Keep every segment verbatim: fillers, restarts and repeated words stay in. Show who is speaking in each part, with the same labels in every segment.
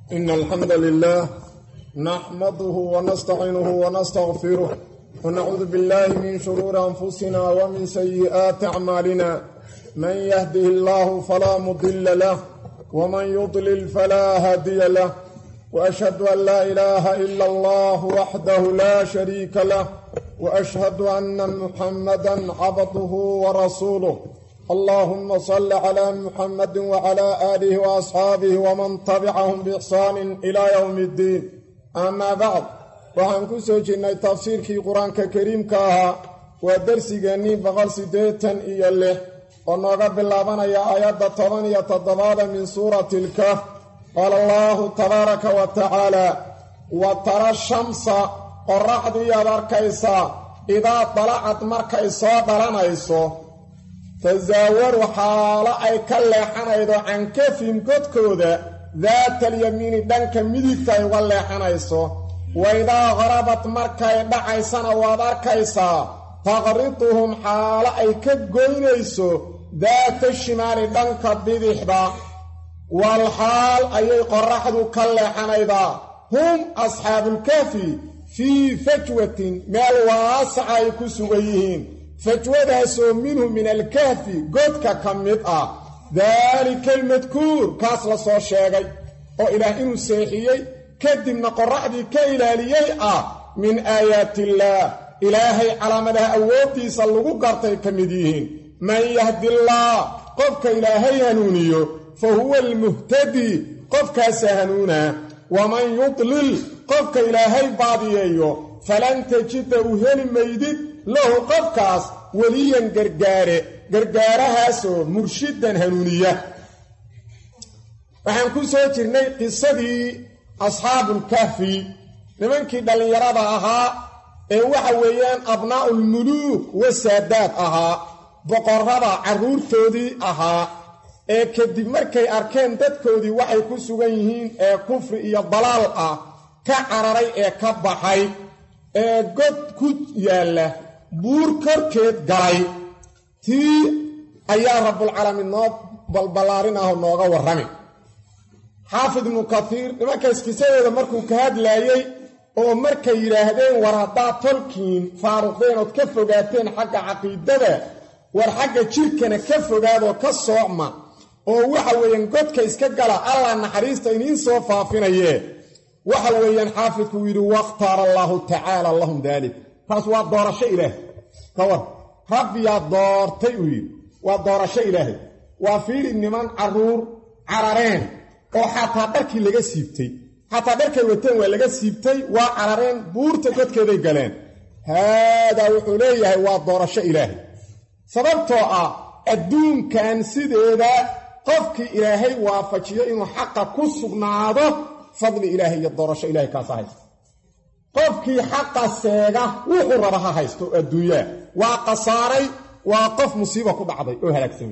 Speaker 1: إن الحمد لله نحمده ونستعينه ونستغفره ونعوذ بالله من شرور أنفسنا ومن سيئات أعمالنا من يهده الله فلا مضل له ومن يضلل فلا هادي له وأشهد أن لا إله إلا الله وحده لا شريك له وأشهد أن محمدا عبده ورسوله اللهم صل على محمد وعلى آله وأصحابه ومن تبعهم بإحسان إلى يوم الدين أما بعد وحن كسوجنا تفسير في قرآن كريم كاها ودرسي جاني بغل سيديتا إياله ونوغا باللابان يا آيات طبعا يتضباد من سورة الكهف قال الله تبارك وتعالى وترى الشمس قرحد يا بركيسا إذا طلعت مركيسا بلانيسو تزاور حالا أي كالليحان أيضا عن كيفهم قد كودا ذات اليمين دانك مديكتا يغليحان أيسو وإذا غربت مركي دعيسان وبركيسا تغرطهم حالا أي كالقوين أيسو ذات الشمال دانك بذحبا والحال أي قرحدو كالليحان أيضا هم أصحاب الكافي في فجوة مال واسع يكسوغيهين فجوة منهم من الكافي قدك كمدأ ذلك المذكور كاسل صور شاقي وإله إنه سيحيي كدمنا قرحدي كإلاليي من آيات الله إلهي على مدى أوتي صلقوا قرطي كمديهين من يهد الله قفك إلهي هنونيو فهو المهتدي قفك سهنونا ومن يضلل قفك إلهي بعضييو فلن تجد أهل ميدد له قفكاس وليا قرقاري قرقارهاسو مرشدا هنونية وحن كسو جرني قصدي أصحاب الكهف لمنكي دلن يراد أها وحويان أبناء الملوك والسادات أها بقربا عرور تودي أها كدب مركي أركان دادكودي وحي كسو غيهين كفر إيا الضلال أه كعراري كبحي قد كد ياله buur korkeed galay tii ayaa rabbul caalamiin noo balbalaarinaaho nooga warrami xaafid ibnu kathiir nimanka iskisadeeda markuu ka hadlaayey oo markay yidhaahdeen war haddaad tolkiin faaruqdeen ood ka fogaateen xagga caqiidada war xagga jirkana ka fogaadoo ka soocma oo waxa weeyaan godka iska gala allah naxariista iniin soo faafinayee waxa weeyaan xaafidku yidhi wakhtaara allaahu tacaala lahum daalik taas waa doorasho ilaahay kawar rabbiyaa doortay uu yidhi waa doorasho ilaahay waa fiiri niman carruur carareen oo xataa dharkii laga siibtay xataa dharkay wateen waa laga siibtay waa carareen buurta godkeeday galeen haadaa wuxuu leeyahay waa doorasho ilaahay sababtoo ah adduunkan sideeda qofkii ilaahay waafajiyo inuu xaqa ku sugnaado fadli ilaahay iyo doorasho ilaahay kaasa haysta qofkii xaqa seega wuxuu raba ha haysto adduunyaa waa qasaaray waa qof musiiba ku dhacday oo halaagsamay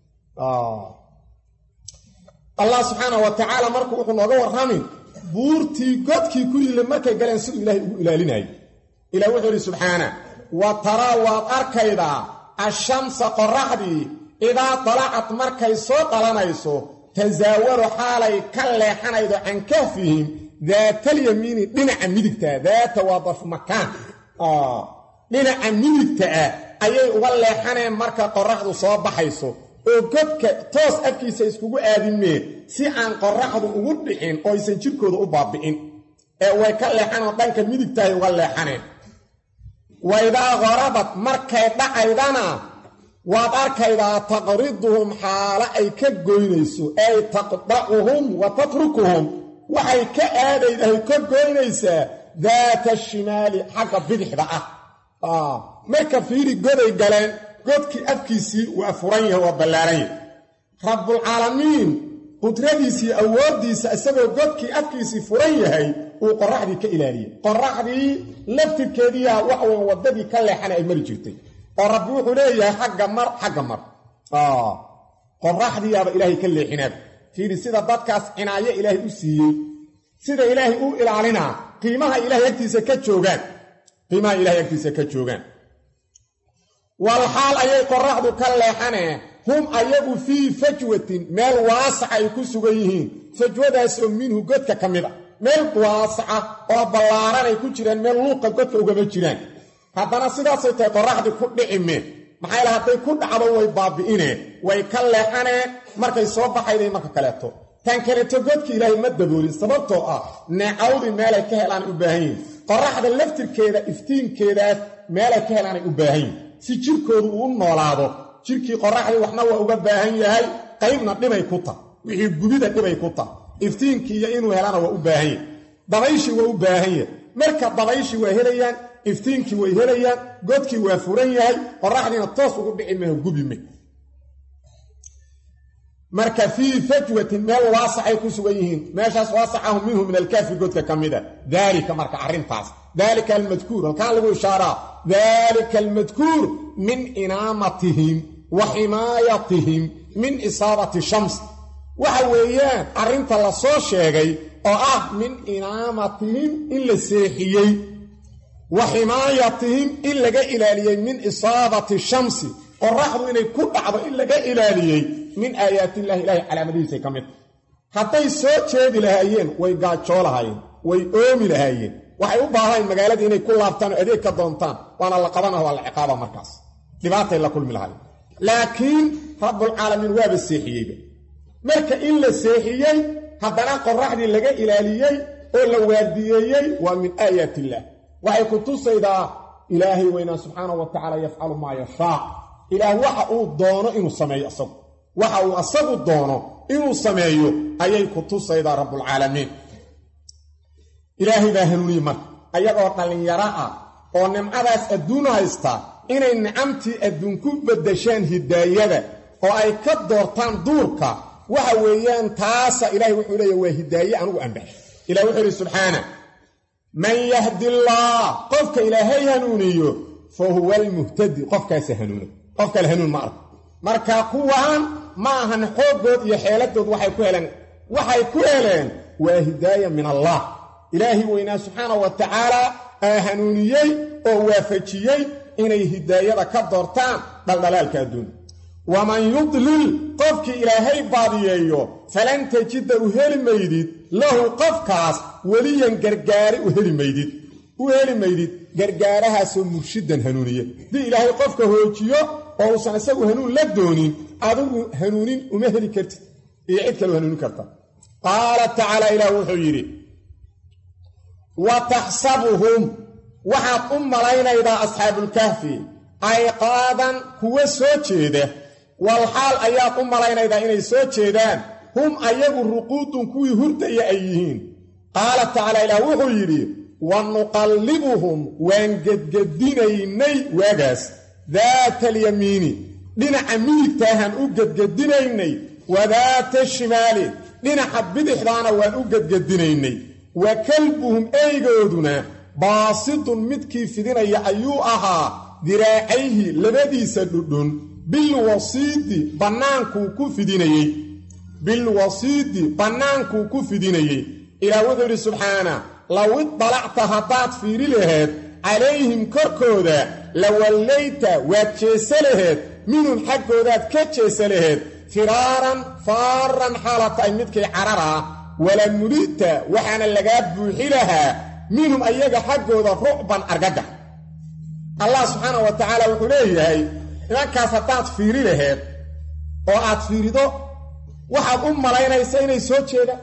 Speaker 1: allah subxaanahu wa tacaala markuu wuxuu nooga warramin buurtii godkii kulile markay galeen siduu ilaahay ugu ilaalinayay ilah wuxuu yidhi subxaana wa taraa waad arkaydaa ashamsa qoraxdii idaa dalacad markay soo dhalanayso tasaawaru xaalay ka leexanaydo can kahfihim ذات اليمين دينا ميدغتا ذات وظرف مكان اه دينا ميدغتا ayay uga leexaneen marka qoraxdu soo baxayso oo godka toos afkiisa iskugu aadimeen si aan qoraxdu ugu dhixin oo aysan jirkooda u baabi'in ee way ka leexanoo dhanka midigta ay uga leexaneen wayda qarabat markay dhacaydana waad arkaydaa taqriduhum xaala ay ka goynayso ay taqdacuhum wa tatrukuhum waxay ka aadaydahay ka goynaysaa daata shimaali xagga bidixda ah ah marka fiiri goday galeen godkii afkiisii waa furan yahay waa ballaaran yahay rabbul caalamiin qudradiisii awoodiisa isagoo godkii afkiisii furan yahay uu qoraxdii ka ilaaliyay qoraxdii laftirkeedii waxa weyn wadadii ka leexan ay mari jirtay oo rabbi wuxuu leeyahay xagga mar xagga mar ah qoraxdii aba ilaahay ka leexinaad fiiri sida dadkaas cinaayo ilaahay u siiyey sida ilaahay u ilaalina qiimaha ilaahay agtiisa ka joogaan qiimaha ilaahay agtiisa ka joogaan wal xaal ayay qoraxdu ka leexaneen hum ayagu fii fajwatin meel waasac ay ku sugan yihiin fajwadaas oo minhu godka ka mid a meel waasaca oo ballaaran ay ku jiraan meel luuqa godka ugama jiraan haddana sidaasay tahay qorraxdii ku dhicimeen maxaa ilaha hadday ku dhacdo way baabi'ineen way ka leexaneen markay soo baxayday marka kaleeto tan kaleeto godka ilaahay ma daboolin sababtoo ah neecawdii meelay ka helaan u baahan yihin qorraxda laftirkeeda iftiinkeedaas meelay ka helaanay u baahan yihin si jirkoodu uu u noolaado jirkii qorraxdii waxna waa uga baahan yahay qaybna dhibay ku tah wixii gubida dhibay ku tah iftiinkii iyo inuu helana waa u baahan yahay dabayshii waa u baahan yahay marka dabayshii waa helayaan iftiinkii way helayaan godkii waa furan yahay qorraxdiina toos ugu dhici maho gubime marka fii fajwatin meel waasacay ku sugan yihiin meeshaas waasacahu minhu min alkaafi godka ka mida daalika marka arrintaas daalika almadkuur halkaan lagu ishaaraa daalika almadkuur min inaamatihim wa ximaayatihim min isaabati shams waxa weeyaan arrinta la soo sheegay oo ah min inaamatihim in la seexiyey wa ximaayatihim in laga ilaaliyey min isaabati shamsi qorraxdu inay ku dhacdo in laga ilaaliyey min aayaatillahi ilaahay calaamadihiisay ka mid hadday soo jeedi lahaayeen way gaajoo lahaayeen way oomi lahaayeen waxay u baahayn magaaladii inay ku laabtaan oo adeeg ka doontaan waana la qabana waa la ciqaaba markaas dhibaatay la kulmi lahaayeen laakiin rabbulcaalamiin waaba seexiyeyba marka in la seexiyey haddana qorraxdii laga ilaaliyey oo la waardiyeeyey waa min aayaatillaah waxay ku tusaydaa ilaahay weynaa subxaanahu wa tacaala yafcalu maa yashaa ilaah waxa uu doono inuu sameeyo asagu waxa uu asagu doono inuu sameeyo ayay ku tusaydaa rabbulcaalamiin ilaahay baa hanuuniye marka ayagoo dhallinyaro ah oo nimcadaas adduun haysta inay nicamtii adduun ku beddeshaan hidaayada oo ay ka doortaan duurka waxa weeyaan taasa ilaahay wuxuu leeyahy waa hidaaye anugu anbax ilahi wuxuu yidhi subxaana man yahdi allaah qofka ilaahay hanuuniyo fa huwa almuhtadi qofkaasa hanuuna qof kale hanuun ma arko marka kuwaan ma ahan xooggood iyo xeeladood waxay ku heleen waxay ku heleen waa hidaaya min allah ilaahi weynaa subxaanahu wa tacaala aa hanuuniyey oo waafajiyey inay hidaayada ka doortaan dhaldhalaalka adduun waman yudlil qofkii ilaahay baadiyeeyo falan tajida u heli maydid lahu qofkaas weliyan gargaari u heli maydid u heli maydid gargaarahaasoo murshidan hanuuniye haddii ilaahay qofka hoojiyo oo uusan isagu hanuun la doonin adigu hanuunin uma heli kartid iyo cid kale u hanuunin karta qaala tacaala ilaah wuxuu yidhi wa taxsabuhum waxaad u malaynaydaa asxaabulkahfi ayqaadan kuwa soo jeeda walxaal ayaad u malaynaydaa inay soo jeedaan hum ayagu ruquudun kuwii hurdaya ay yihiin qaala tacaala ilaah wuxuu yidhi wa nuqallibuhum waan gedgedinaynay waagaas daata alyamiini dhinaca midigtaahaan u gedgedinaynay wa daata shimaali dhinaca bidixdaana waan u gedgedinaynay wa kalbuhum eygooduna baasidun midkii fidinaya ayuu ahaa diraacayhi labadiisa dhudhun bilwasiidi bannaankuu ku fidinayey bilwasiidi bannaankuu ku fidinayey ilaah wuxuu yidhi subxaana low idalacta haddaad fiiri laheed calayhim korkooda la wallayta waad jeesa laheed minhum xaggoodaad ka jeesa laheed firaaran faaran xaala tahay midkii carar ah wala mulita waxaana lagaa buuxi lahaa minhum ayaga xaggooda rucban argagax allah subxaana wa tacaala wuxuu leeyahay nimankaas haddaad fiiri laheed oo aad fiirido waxaad u malaynaysa inay soo jeedaan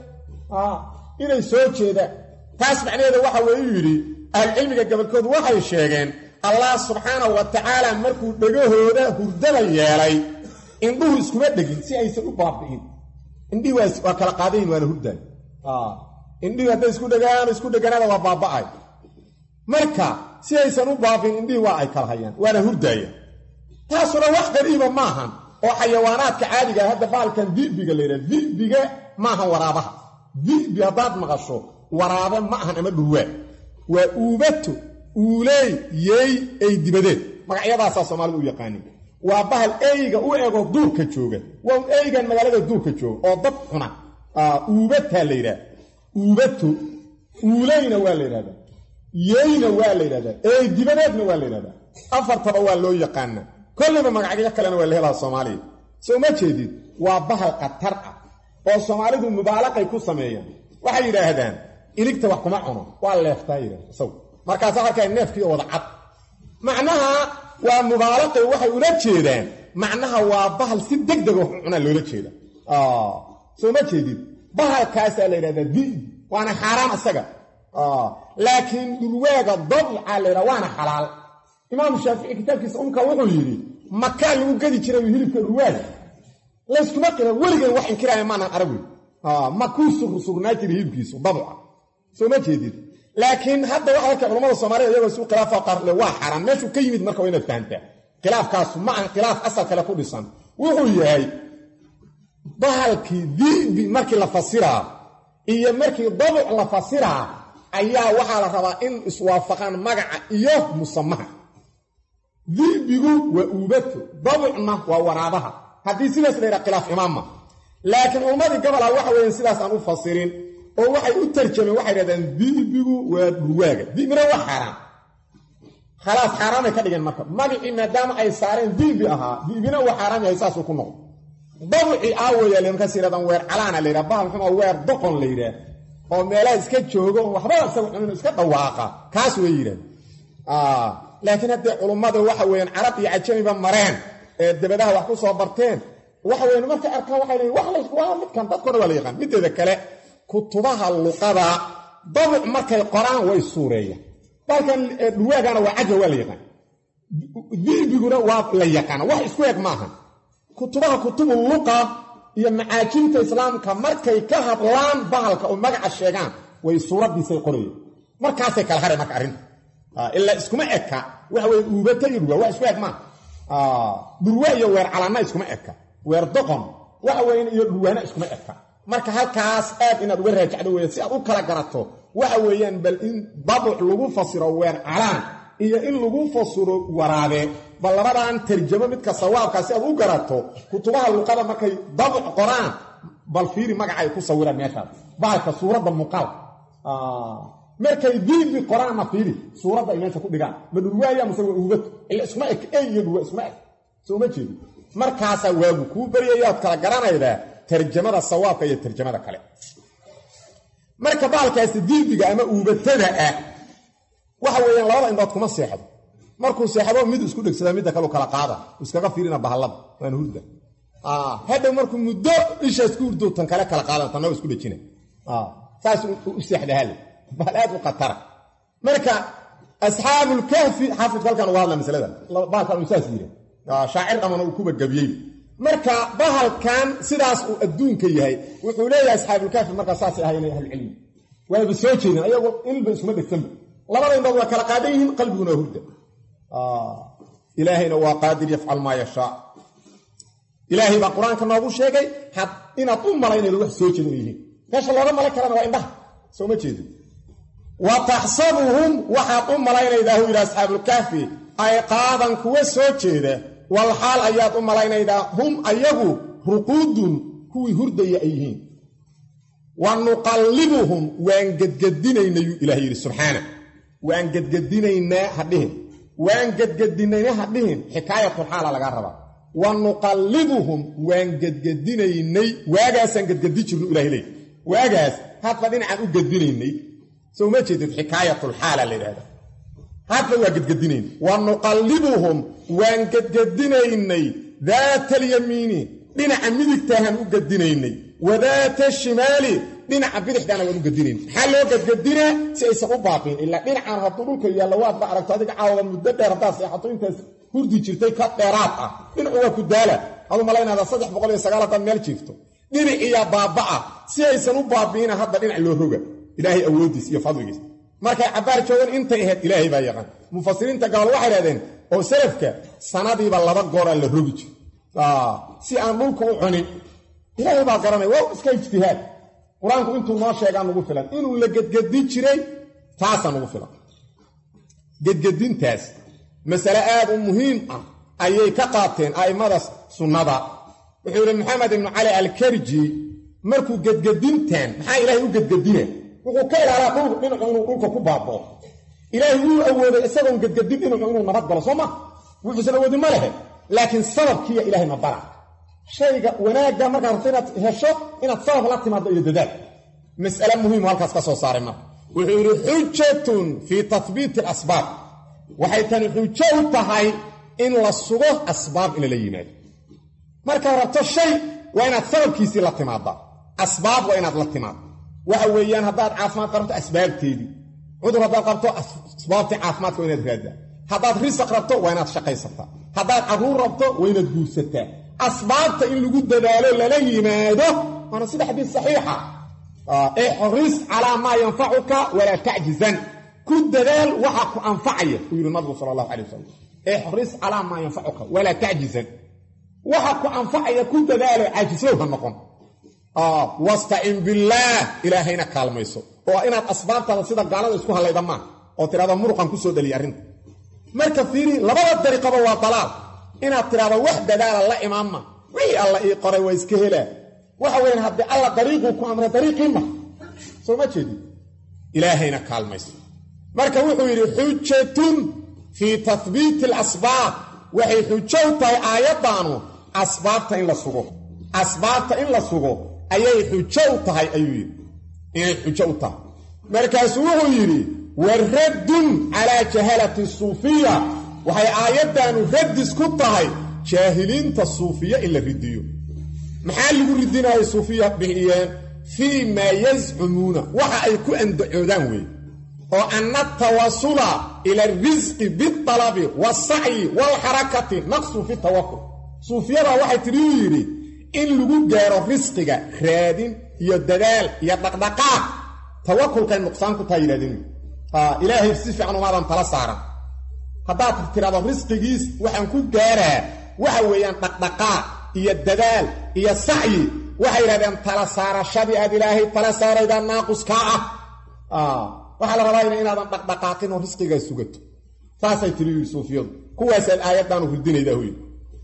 Speaker 1: inay soo jeedaan taas macnaheeda waxa weeyuu yidhi ahlucilmiga gabalkoodu waxay sheegeen allah subxaana wa tacaala markuu dhegahooda hurdada yeelay indhuhu iskuma dhegin si aysan u baabi'in indhihi waa kala qaadayin waana hurdaay indhihi hadday isku dhegaan isku dheganaada waa baaba'ay marka si aysan u baabi'in indhihii waa ay kala hayaan waana hurdaaya taasuna wax qariiba maahan oo xayawaanaadka caadiga hadda baalkan dibiga la yidhaha dibiga maahan waraabaha dibi haddaad maqasho waraabe ma ahan ama dhurwaa waa uubato uuley yeey ey dibadeed magacyadaasaa soomaalidu u yaqaanin waa bahal eyga u ego duurka jooga waa un eygan magaalada duurka jooga oo dad cuna uubataa la yidhaha uubato uuleyna waa la yidhahdaa yeeyna waa la yidhahdaa ey dibadeedna waa la yidhahdaa afartaba waa loo yaqaanaa kolliba magacyo kalena waa la helaa soomaaliya soo ma jeedid waa bahal khatar ah oo Soomaalidu mubaalaqay ku sameeyaan waxay yiraahdaan iligta wax kuma cuno waa leeftaa yiraahdo saw markaas halka neefkii wada cad macnaha waa mubaalaqay waxay ula jeedaan macnaha waa bahal si degdeg ah cuna loola jeeda ah soo ma jeedid bahalkaas la yiraahdaa di waana xaraam asaga ah laakiin dulwaaga dabca la yiraahdaa waana xalaal imaam Shaafici kitabkiisa umka wuxuu yiri maka lagu gadi jiray hilibka dulwaaga la isku maqina waligeed wax inkiraaya maana arabi ah ma ku sugnaa jiray hilibkiisu dabca soo ma jeedid laakiin hadda waxa ka culimada Soomaaliyeed iyagoo soo khilaafa qarle waa xaraam meeshu ka yimid marka wayna fahantaa khilaafkaas ma aan khilaaf asal kale ku dhisan wuxuu yahay bahalkii dibi markii la fasiraa iyo markii dabuc la fasiraa ayaa waxa la rabaa in iswaafaqaan magaca iyo musamaha dibigu waa uubatu dabucna waa waraabaha hadii sidaas la yiraahdo khilaaf imaamma laakiin ummadii gabal waxa weeyaan sidaas aan u fasirin oo waxay u tarjumeen waxay yiraahdaan dibigu waa durwaaga dibina waa xaraam خلاص حرام كدغن marka magaci maadaama ay saareen dibi aha dibina waa xaraam yahay saas ku noqdo dabci aawaya leemka siradan weer calaana leeyahay baa xuma weer doqon leeyahay oo meelaha iska joogo waxba asagu inuu iska dhawaaqa kaas way yiraan ah laakiin hadda culimada waxa weeyaan arab iyo ajamiba mareen ee dabadaha wax ku soo barteen waxa weeyaan marka arkaan waxa leeyahay wax la isku waa mid kan dadkooda waa la yaqaan mideeda kale kutubaha luqada dabc markay qoraan way suureeyaan balkan duwaagana waa caja waa la yaqaan dibiguna waa la yaqaan wax isku eeg maaha kutubaha kutubu luqa iyo macaajinta islaamka markay ka hadlaan bahalka oo magaca sheegaan way suuradiisay qorayeen markaasay kala haray marka arin ah illa iskuma eka waxa way uubata yirwa wax isku eeg maaha ah durwaayo weer calana iskuma eka weer doqon waxa weyn iyo duwaana iskuma eka marka halkaas aad inaad uga raajacdo weey si aad u kala garato waxa weeyaan bal in dabuc lagu fasiro weer calaan iyo in lagu fasiro waraabe bal labadan tarjuma midka sawaabka si aad u garato kutubaha luqada markay dabuc qoraan bal fiiri magaca ay ku sawiraan meesha baalka suurada muuqaal ah markay dibi qoraan ma fiiri suurada ay meesha ku dhigaan madulwaaya musawi uubad ila isma ek ay iyo isma ek soo ma jeedo markaas waagu ku bariyaad kala garanayda tarjumada sawaabka iyo tarjumada kale marka baalkaas dibiga ama uubatada ah waxa weeyaan labada indood kuma seexdo markuu seexdo mid isku dhagsada mid kale kala qaada iskaga fiirina bahalada waan hurda ah hada markuu muddo isha isku hurdo tan kale kala qaada tan isku dhajina ah taas u seexda hal balaad u qatara marka ashaabul kahfi xafid kalkan wada misalada baalkan uu saas yiri ah shaacir amana uu kuba gabiyay marka bahalkan sidaas uu adduunka yahay wuxuu leeyahay ashaabul kahfi marka saas ay ahayn ahli cilmi way soo jeedin ayagu ilba isma dhigsan labada indood waa kala qaadan yihiin qalbiguna hurda ah ilaahina waa qaadir yafcal ma yasha ilaahi ba quraanka noogu sheegay had inaad u malaynaydo wax soo jeedin yihiin meesha looga malay karana waa indhaha soo ma jeedin wa tahsabuhum wa had u malaynaydaa ila ashaabul kahfi ay qaadan kuwa soo jeeda wal hal ayad u malaynaydaa hum ayagu ruqudun kuwi hurdaya ayhiin wa nuqallibuhum waan gadgadinayna ilaahi subhanahu waan gadgadinayna hadhiin waan gadgadinayna hadhiin xikaayatul xaala laga rabaa wa nuqallibuhum waan gadgadinaynay waagaasan gadgadi jirno ilaahi leey waagaas hadba dhinacan u gadinaynay soo ma jeedid xikaayatul xaala leeyahay hadba waa gadgadinayn wa nuqallibuhum waan gadgadinaynay daatal yamiini dhinaca midigtahan u gadinaynay wadaata shimaali dhinaca bidixdana waan u gadinayn maxaa loo gadgadina si aysan u baaqin ila dhinacan hadduu dhulka yaalla waad ba aragto adiga caawada muddo dheer haddaad seexato intaas hurdi jirtay ka dheeraad ah dhinacu waa ku daala adu malaynaada saddex boqol iyo sagaal haddaad meel jiifto dhinaciya baabaa si aysan u baabiina hadda dhinac loo roga ilaahay awoodiis iyo fadligiis markay cabaar joogan intay ahayd ilaahay baa yaqaan mufassiriinta gaal waxay yiraahdeen oo salafka sanadiiba laba goor la rogi jiro ah si aan dhulku u cunin ilaahay baa garanay waa iska ijtihaad quraanku intuu noo sheegaan ugu filan inuu la gadgadi jiray taasan ugu filan gadgadintaas mas'ala aad u muhiim ah ayay ka qaateen aimada sunnada wuxuu yiri maxamed ibn ali al-karji markuu gadgadintan maxaa ilaahay u gadgadinay wuxuu ka ilaalaa dhulku dhinacu inuu dhulka ku baaboo ilaahay wuu awooday isagoo gadgadin inuu inuu nabad galo soma wuxuu san awoodi ma lehe laakiin sababkiya ilaahay ma bara shayga wanaagga marka rabtinaad hesho inaad sabab la timaado iyo dadaal mas'ala muhiim halkaas ka soo saaray marka wuxuu yiri hujjatun fi tathbit al-asbab waxay tan hujjo u tahay in la sugo asbaab in la yimaado marka rabto shay waa inaad sababkiisii la timaado asbaab waa inaad la timaado waxa weeyaan haddaad caafimaad qabto asbaabteedii cudur haddaad qabto asbaabtii caafimaadka waa inaad raaddaa haddaad risaq rabto waa inaad shaqaysataa haddaad carruur rabto waa inaad guursataa asbaabta in lagu dadaalo lala yimaado waana sida xadiis saxiixa ihris calaa maa yanfacuka walaa tacjizan ku dadaal waxa ku anfacaya uu yiri nabigu sallallahu alayhi wasallam ihris calaa maa yanfacuka walaa tacjizan waxa ku anfacaya ku dadaalo caajislow ha noqon ah wasta'in billah ilaahayna kaalmayso oo inaad asbaabtada sida gaalada isku halayda ma oo tirada muruqan ku soo dhaliy arrinta marka fiiri labada dariiqaba waa dalaal inaad tirada wax dadaal la imaamma wixii alla ii qoray waa iska helaa waxa weyn hadii alla dariiqu ku amray dariiqina soo ma jeedi ilaahayna kaalmayso marka wuxuu yiri hujjatun fi tathbit al-asbab waxay hujjo tahay aayadanu asbaabta in la sugo asbaabta in la sugo ayay hujjo tahay ayuu yiri inay hujjo tahay markaas wuxuu yiri waraddun ala jahalati suufiyya waxay aayadanu raddis ku tahay jaahiliinta suufiya in la ridiyo maxaa lagu ridinayo suufiya bixiyeen fi ma yaz'umuna waxa ay ku andacoodaan way oo anna tawassula ila rizqi bit-talabi was-sa'i wal-harakati naqsu fi tawakkul suufiyada waxay tiriyiri in lagu gaaro risqiga raadin iyo dadaal iyo dhaqdhaqaaq tawakkulka nuqsaan ku taayiraadin ah ilaahay si fiican uma adan tala saaran haddaad tirado risqigiis waxaan ku gaaraa waxa weeyaan dhaqdhaqaaq iyo dadaal iyo sacyi waxa yiraahdeen tala saarashadii aad ilaahay tala saarayda naaqus ka ah ah waxa la rabaa inaadan dhaqdhaqaaqin oo risqiga sugato taasay tiriyay suufiyadu kuwaas aayaddan hurdinayda hooy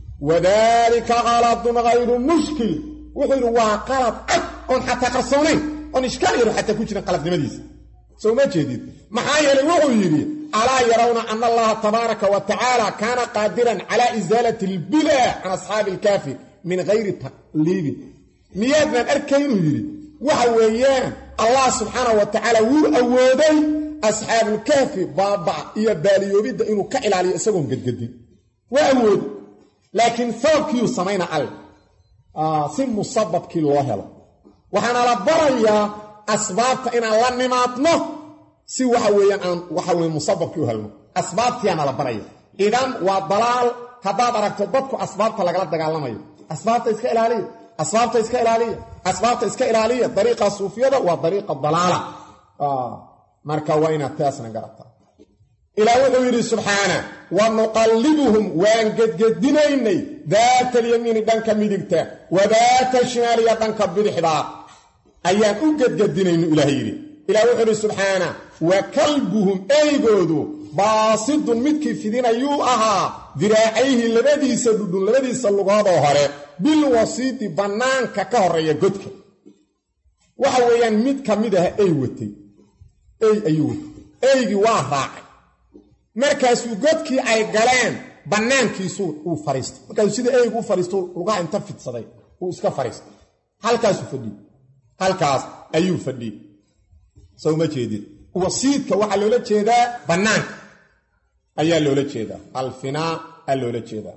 Speaker 1: wadaalika qaladun ghayru mushkil wuxuu waa qalad cad on xataa qarsoonayn on iskaal yar xataa ku jiran qaladnimadiisa soo ma jeedid maxaa yeelay wuxuu yiri alaa yarawna anna allaha tabaaraka wa ta'ala kana qadiran ala izalati al-bila an ashab al-kafi min ghayri taqlib miyadna arkaynu yiri waxa weeyaan allah subhanahu wa ta'ala wuu awooday ashab al-kafi baaba iyo baaliyoobida inuu ka ilaaliyo isagoon gadgadin waa awood laakiin sababkii uu sameeyna al ah si musabbabkii loo helo waxaana la barayaa asbaabta in la nimaadno si waxa weeyaan aan waxa weey musabbabkii u helno asbaabtiina la barayo idan waa dalaal hadaad aragto dadku asbaabta laga dagaalamayo asbaabta iska ilaaliyo asbaabta iska ilaaliyo asbaabta iska ilaaliyo dariiqa suufiyada waa dariiqa dalaala ah marka waa ina taasna garata ila wuxuu yiri subhana wa nuqallibuhum wa gadgadinaynay daat al-yamin danka midigta wa daat al-shimal danka bidixda ayaan u gadgadinayno ilaahay yiri ila wuxuu yiri subhana wa kalbuhum aygoodu baasidun midkii fidinayu ahaa diraacayhi labadiisa dhudhun labadiisa lugood hore bil wasiti banaanka ka horeeya godka waxa weeyaan mid kamid ah ay watay ay ayuu aygi waa raacay markaas uu godkii ay galeen banaankiisu uu fariistay markaas sida aygu u fariisto lugaha inta fidsaday uu iska fariistay halkaas uu fadhi halkaas ayuu fadhi soo ma jeedid wasiidka waxa loola jeedaa banaanka ayaa loola jeedaa alfinaa ayaa loola jeedaa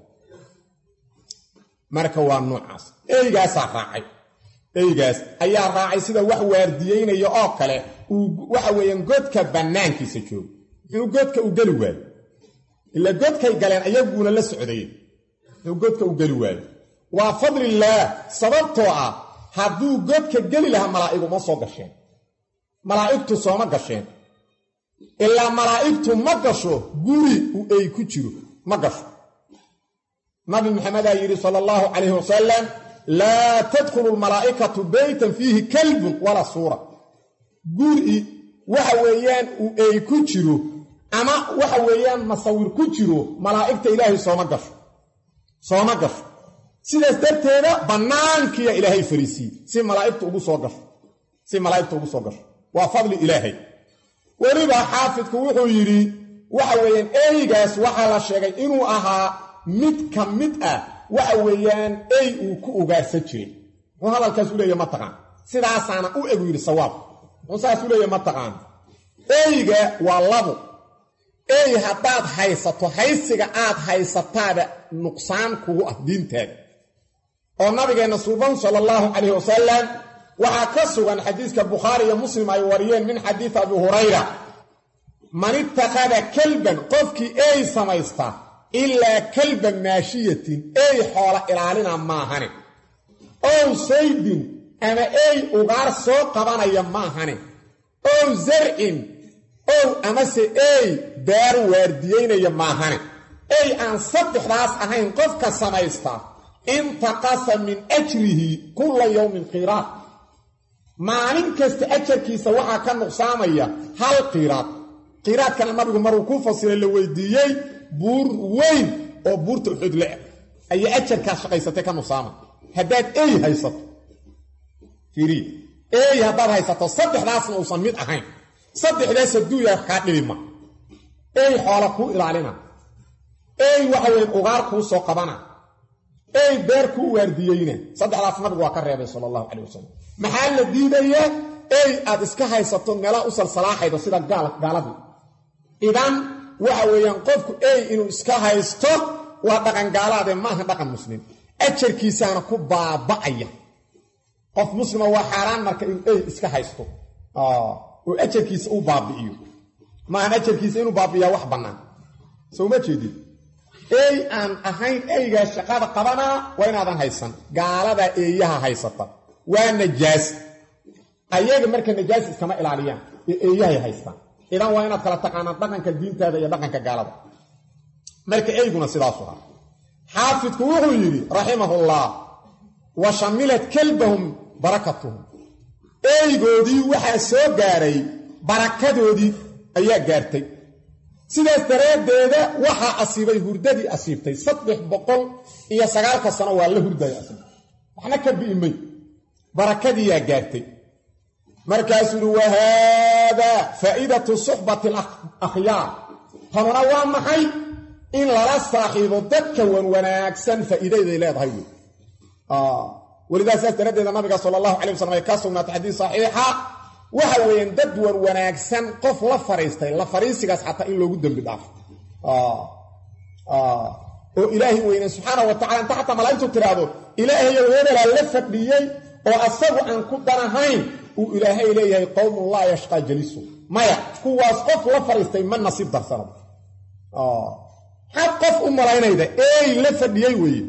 Speaker 1: marka waa noocaas aygaas raacay aygaas ayaa raacay sida wax waardiyeynaya oo kale uu waxa weeyaan godka banaankiisa joogo inuu godka u gali waayo ila godkay galeen ayaguna la socday inuu godka u gali waayo waa fadlillaah sababtoo ah hadduu godka gali lahaa malaa'igu ma soo gasheen malaa'igtu soo ma gasheen ilaa malaa'igtu ma gasho guri uu ay ku jiro ma gasho nabi maxamed ayiri sallallahu alayhi wasallam la tadkhulu al-malaa'ikatu baytan fihi kalbun wala sura guri waxa weeyaan uu ay ku jiro ama waxa weeyaan masawir ku jiro malaa'igta ilaahay soo ma gasho soo ma gasho sidaas darteeda banaankiya ilaahay fariisi si malaa'igtu ugu soo gasho si malaa'igtu ugu soo gasho waa fadli ilaahay waliba xaafidku wuxuu yiri waxa weeyaan eeygaas waxa la sheegay inuu ahaa mid ka mid ah waxa weeyaan ey uu ku ugaarsan jiray wuxuu hadalkaas u leeyahay ma taqaan sidaasaana u egu yidhi sawaab wuxuu saas u leeyahay ma taqaan eyga waa labo ey haddaad haysato haysiga aad haysataada nuqsaan kugu ah diintaada oo nabigeenna suuban sala allahu calayhi wasalam waxaa ka sugan xadiiska bukhaari iyo muslim ay wariyeen min xadiis abi hurayra man ittakhada kalban qofkii ey samaysta ilaa kalba maashiyatin ey xoola ilaalina maahane ow saydin ama ey ugaar soo qabanaya maahane ow zarcin ow amase ey beer waardiyeynaya maahane ey aan saddexdaas ahayn qofka samaysta intaqasa min ajrihi kulla yowmin qiraad maalin kasta ajarkiisa waxaa ka nuqsaamaya hal qiraad qiraadkana nabigu maruu ku fasiray la weydiiyey buur weyn oo buurta uxud le ayaa ajarkaas shaqaysatay ka nuqsaama haddaad ey haysato fiiri ey haddaad haysato saddexdaasna uusan mid ahayn saddexdaas adduunya kaa dhibima ey xoola kuu ilaalina ey waxa weyn ugaar kuu soo qabana ey beer kuu waardiyeyna saddexdaas nabigu waa ka reebay sala allahu calayh wasalam maxaa la diidayaa ey aad iska haysato meelaha u salsalaaxaydo sida gaaladii idan waxa weeyaan qofku ey inuu iska haysto waa dhaqan gaalaade maaha dhaqan muslim ajarkiisaana ku baaba'aya qof muslima waa xaaraan marka inuu ey iska haysto oo ajarkiisa uu baabi'iyo maahan ajarkiisa inuu baabi'iyaa wax bannaan soo ma jeedid ey aan ahayn eygaa shaqada qabanaa waa inaadan haysan gaaladaa eeyaha haysata waa najaas ayaga marka najaas iskama ilaaliyaan ee eeyahay haystaan idan waa inaad kala taqaanaan dhaqanka diintaada iyo dhaqanka gaalada marka eyguna sidaasu ah xaafidku wuxuu yidhi raximahullah wa shamilat kalbahum barakatuhum eygoodii waxaa soo gaaray barakadoodii ayaa gaartay sidaas daraaddeeda waxaa asiibay hurdadii asiibtay saddex boqol iyo sagaalka sano waa la hurdaya asiibtay waxna ka bi'imay barakadiiyaa gaartay markaasuu yidhi wahaadaa faa'idatu suxbati alakhyaar tanuna waa maxay in lala saaxiibo dadka wan wanaagsan faa'iidayday leedahay wey welidaa sidaas daraaddeeda nabiga sala allahu calay wasalam ay ka sugnaatay xadiis saxiixa waxa weeyaan dad wan wanaagsan qof la fariistay la fariisigaas xataa in loogu dembi dhaafo oo ilaahay weyne subxaana wa tacala inta xataa malaa'igtu tiraahdo ilaahayow hebelaa la fadhiyey oo asagu aan ku danahayn uu ilaahay leeyahay qowmun laa yashqaa jalisu maya kuwaas qof la fariistay ma nasiib darsano xad qof u malaynayda ey la fadhiyey weye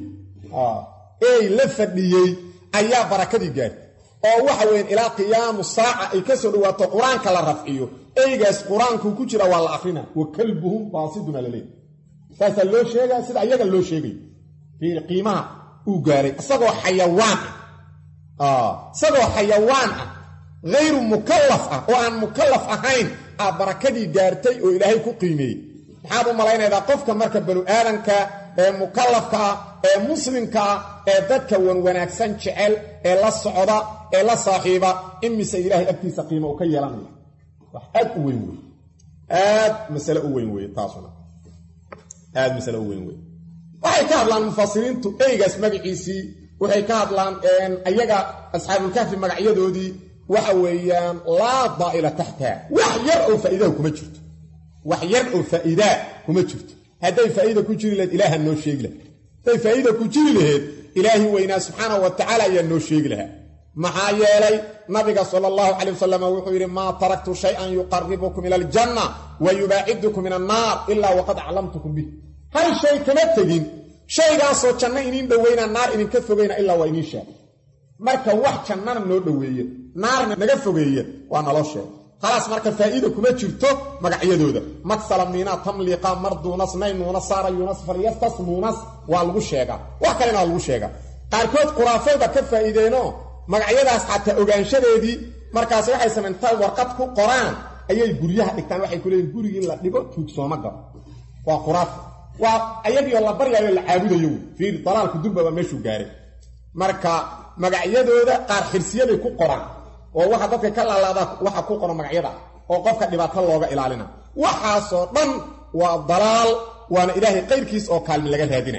Speaker 1: ey la fadhiyey ayaa barakadii gaartay oo waxa weyn ilaa qiyaamu saaca ay ka soo dhawaato qur-aanka la rafciyo eygaas qur-aanku ku jira waa la akhrina wa kalbuhum baasidun alaleey saasaa loo sheegaa sida ayaga loo sheegay fiir qiimaha uu gaaray isagoo xayawaan ah isagoo xayawaan ah hayru mukallaf ah oo aan mukallaf ahayn aa barakadii gaartay oo ilaahay ku qiimeeyey maxaad u malaynaydaa qofka marka banu aadanka ee mukallafka ah ee muslimka ah ee dadka wan wanaagsan jecel ee la socda ee la saaxiiba imise ilaahay agtiisa qiimo u ka yeelanaya wax aad u weyn wey aad masale u weyn wey taasuna aad masale u weyn wey waxay ka hadlaan mufasiriintu eygaas magaciisii waxay ka hadlaan ayaga asxaabulkahfi magacyadoodii waxa weeyaan laa daa'ila taxtaha wax yar oo faa'iidaha kuma jirto wax yar oo faa'iidaa kuma jirto hadday faa'iida ku jiri lahayd ilaaha noo sheegi lahaa hadday faa'iida ku jiri lahayd ilaahi weynaa subxaanahu wa tacaala ayaa noo sheegi lahaa maxaa yeelay nabiga sala allahu calay wasalam wuxuu yidhi maa taraktu shay-an yuqaribukum ila aljanna wa yubaacidukum min annaar ilaa waqad aclamtukum bih hal shay kama tegin shaygaasoo janno iniin dhoweynaa naar idinka fogayna ilaa waa iniin sheegay marka wax jannana noo dhoweeye naarna naga fogeeye waa naloo sheegay khalaas marka faa'iida kuma jirto magacyadooda maksala miinaa tamliiqa marduunas naynuunas saarayuunas falyastasmuunas waa lagu sheegaa wax kalena waa lagu sheegaa qaarkood khuraafayba ka faa'iideenoo magacyadaas xataa ogaanshadeedii markaas waxay samayntaan warqad ku qoraan ayay guryaha dhigtaan waxay ku leeyihin gurigii la dhigo tuugsooma galo waa khuraaf waa ayagiioo la baryaayo la caabudayo fiir dalaalku durba waa meeshuu gaaray marka magacyadooda qaar xirsiyaday ku qoraan oo waxa dadka ka laalaadaa waxa ku qoran magacyada oo qofka dhibaato looga ilaalina waxaasoo dhan waa dalaal waana ilaahay qayrkiis oo kaalmi laga raadina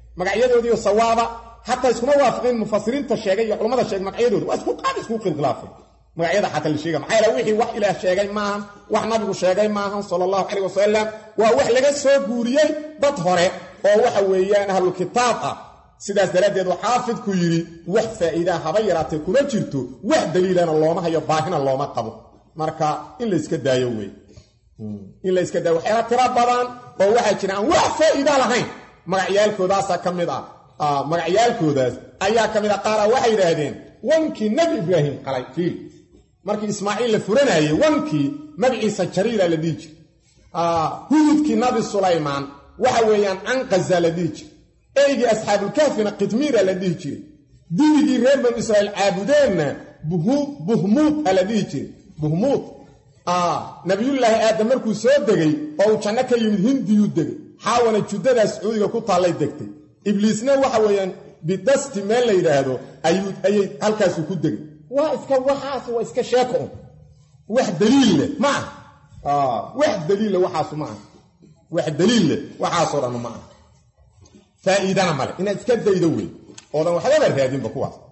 Speaker 1: magacyadoodii sawaaba hatta iskuma waafaqin mufassiriinta sheegay iyo culimada sheegay magacyadoodu waa isku qaad isku khilaafay magacyada xataa la sheegay maxay la wixii wax ilaah sheegay maahan wax nabigu sheegay maahan sallallahu alayhi wasallam waa wax laga soo guuriyay dad hore oo waxa weeyaan ahlul kitaab ah sidaas daradeed waxa xaafidku yiri wax faa'iido haba yaraatay kuma jirto wax daliilana looma hayo baahina looma qabo marka in la iska daayo weey in la iska daayo waxa tira badan oo waxa jiraan wax faa'iido lahayn magacyaalkoodaas ka mid ah magacyaalkoodaas ayaa ka mid ah qaar waxay yiraahdeen wankii nabi ibraahim qalay fiil markii ismaaciil la furanayay wankii magaciisa jariira la dhigi ah hududkii nabi sulaymaan waxa weeyaan anqaza la dhigi eegi asxaabul kahfina qitmira la dhigi jiray diigii reer banu israa'iil caabudeenna buhmud la dhigi jiray buhmud ah nabiyullaahi aadam markuu soo degay oo janno ka yimid hindiyu degay xaawana judada sacuudiga ku taalay degtay ibliisna waxa weeyaan bidasti meel la yiraahdo ayuu ayay halkaas ku degay waa iska waxaas waa iska sheeko wax daliil ma ah wax daliil waxaas ma ah wax daliil waxaas oo dhan ma ah faa'iidana male in iska daydo weey oo dhan waxba raadin ba kuwaas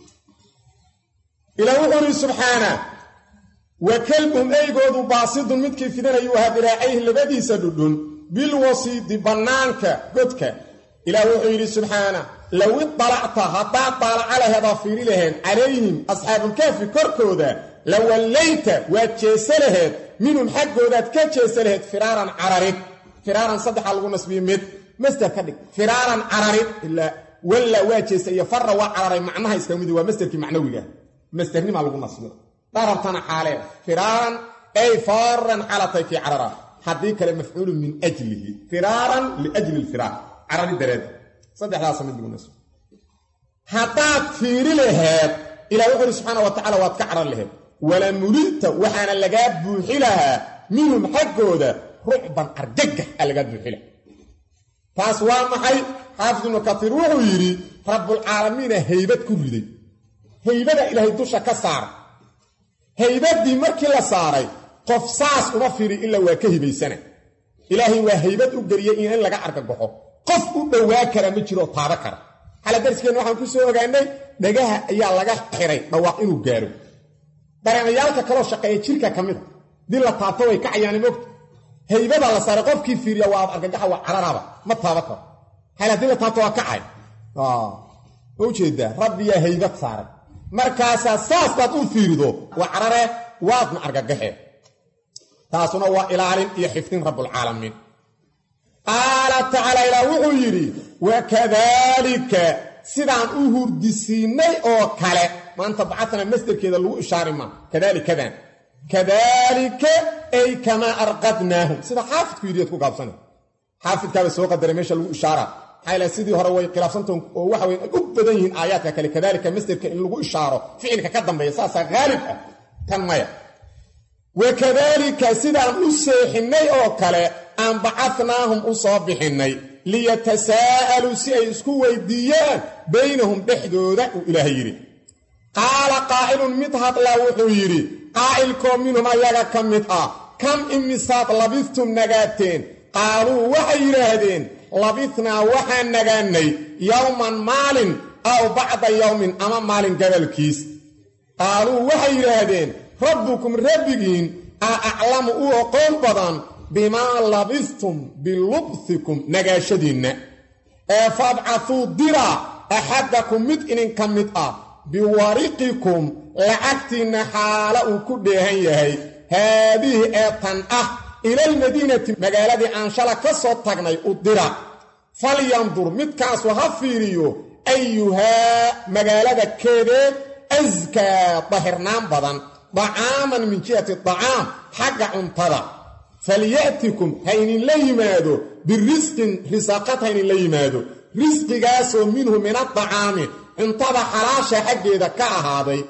Speaker 1: ilaahu subhana wa kalbum aygoodu baasidun midkii fidanayu hadiraayhi labadiisa dhudhun bil wasiid banaanka godka ilaahu yiri subhana law tala'ta hatta tala'a ala hada fiiri lahayn alayhim ashabul kahfi korkooda law wallayta wa jeesalaheed minhum haggooda ka jeesalaheed firaran ararid firaran saddex lagu nasbiyo mid masdar ka dhig firaran ararid illa walla wa jeesay farra wa araray macnaha iska mid waa masdarkii macnawiga masdarnima lagu nasbiyo darabtana xaale firaran ay farran halatay fi arara hadii kale maf'ul min ajlihi firaran li ajli al-firar arari darad saddexdaas mid lagu nasbiyo hatta fiiri lahayd ilaahu subhanahu wa ta'ala wa ta'ala lahayd wala mulita waxana laga buuxilaha minhum haggooda ru'ban arjaga laga buuxila taas waa maxay xaafidnu kathir wuxuu yiri rabbul alamin haybad ku riday haybada ilaahay dusha ka saar haybadii markii la saaray qof saas uma fiiri illa waa ka hibaysana ilaahay waa haybad u gariyay in laga argagaxo qof u dhawaa kara ma jiro taaba kara hala darskeen waxaan ku soo ogaanay dhagaha ayaa laga xiray dhawaaq inuu gaaro dareemayaalka kala shaqeeya jirka kamid dil la taabto way ka cayaan moogta haybada la saaray qofkii fiiriya waa argagaxa waa cararaba ma taaba karo hala dil la taabto waa ka cay ah oo jeeda rabbiya haybad saaray markaas saas baad u fiirido waa carare waadna argagaxe taasuna waa ilaalin iyo xifdin rabbul alamin qala ta'ala ila wuxuu yiri wa kadhalika sidaan u hurdisiinay oo kale maanta bacatna masdarkeeda lagu ishaarima kadhalika dan kadhalika ay kama arqadnahu sida xaafidku yiri ku gaabsan xaafidka soo qadaray meesha lagu ishaara hayla sidii hore way khilaafsantoon oo waxa weyn u badan yihiin aayaadka kale kadhalika masdarka in lagu ishaaro ficilka ka dambeeya saasa gaalib ah tan maya wa kadhalika sidaan u seexinay oo kale aan bacatnaahum u soo bixinay liyatasaalu si ay isku weydiiyaan baynahum dhexdooda uu ilaahay yiri qaala qaa'ilun mid hadla wuxuu yiri qaa'ilkoo minhum ayaga ka mid ah kam imisaad labistum nagaateen qaaluu waxay yiraahdeen labithnaa waxaan nagaanay yawman maalin aw bacda yawmin ama maalin gabalkiis qaaluu waxay yiraahdeen rabbukum rabbigiin a'lamu u aqoon badan bima labistum bilubthikum nagaashadiina ee fab'athu dira ahadakum mid inin kamid ah biwariqikum la'aktina hala uu ku dheehan yahay haadihi atan ah ila almadinati magaaladii aan shala ka soo tagnay u dira falyandur midkaas waxa fiiriyo ayuha magaalada keede azka tahirnaan badan da'aman min jihati da'am haga untada فليأتكم هين ليمادو بالرزق رزقات هين ليمادو رزق قاسو منه من الطعام انتظى حراشة حقه ذكاء هذا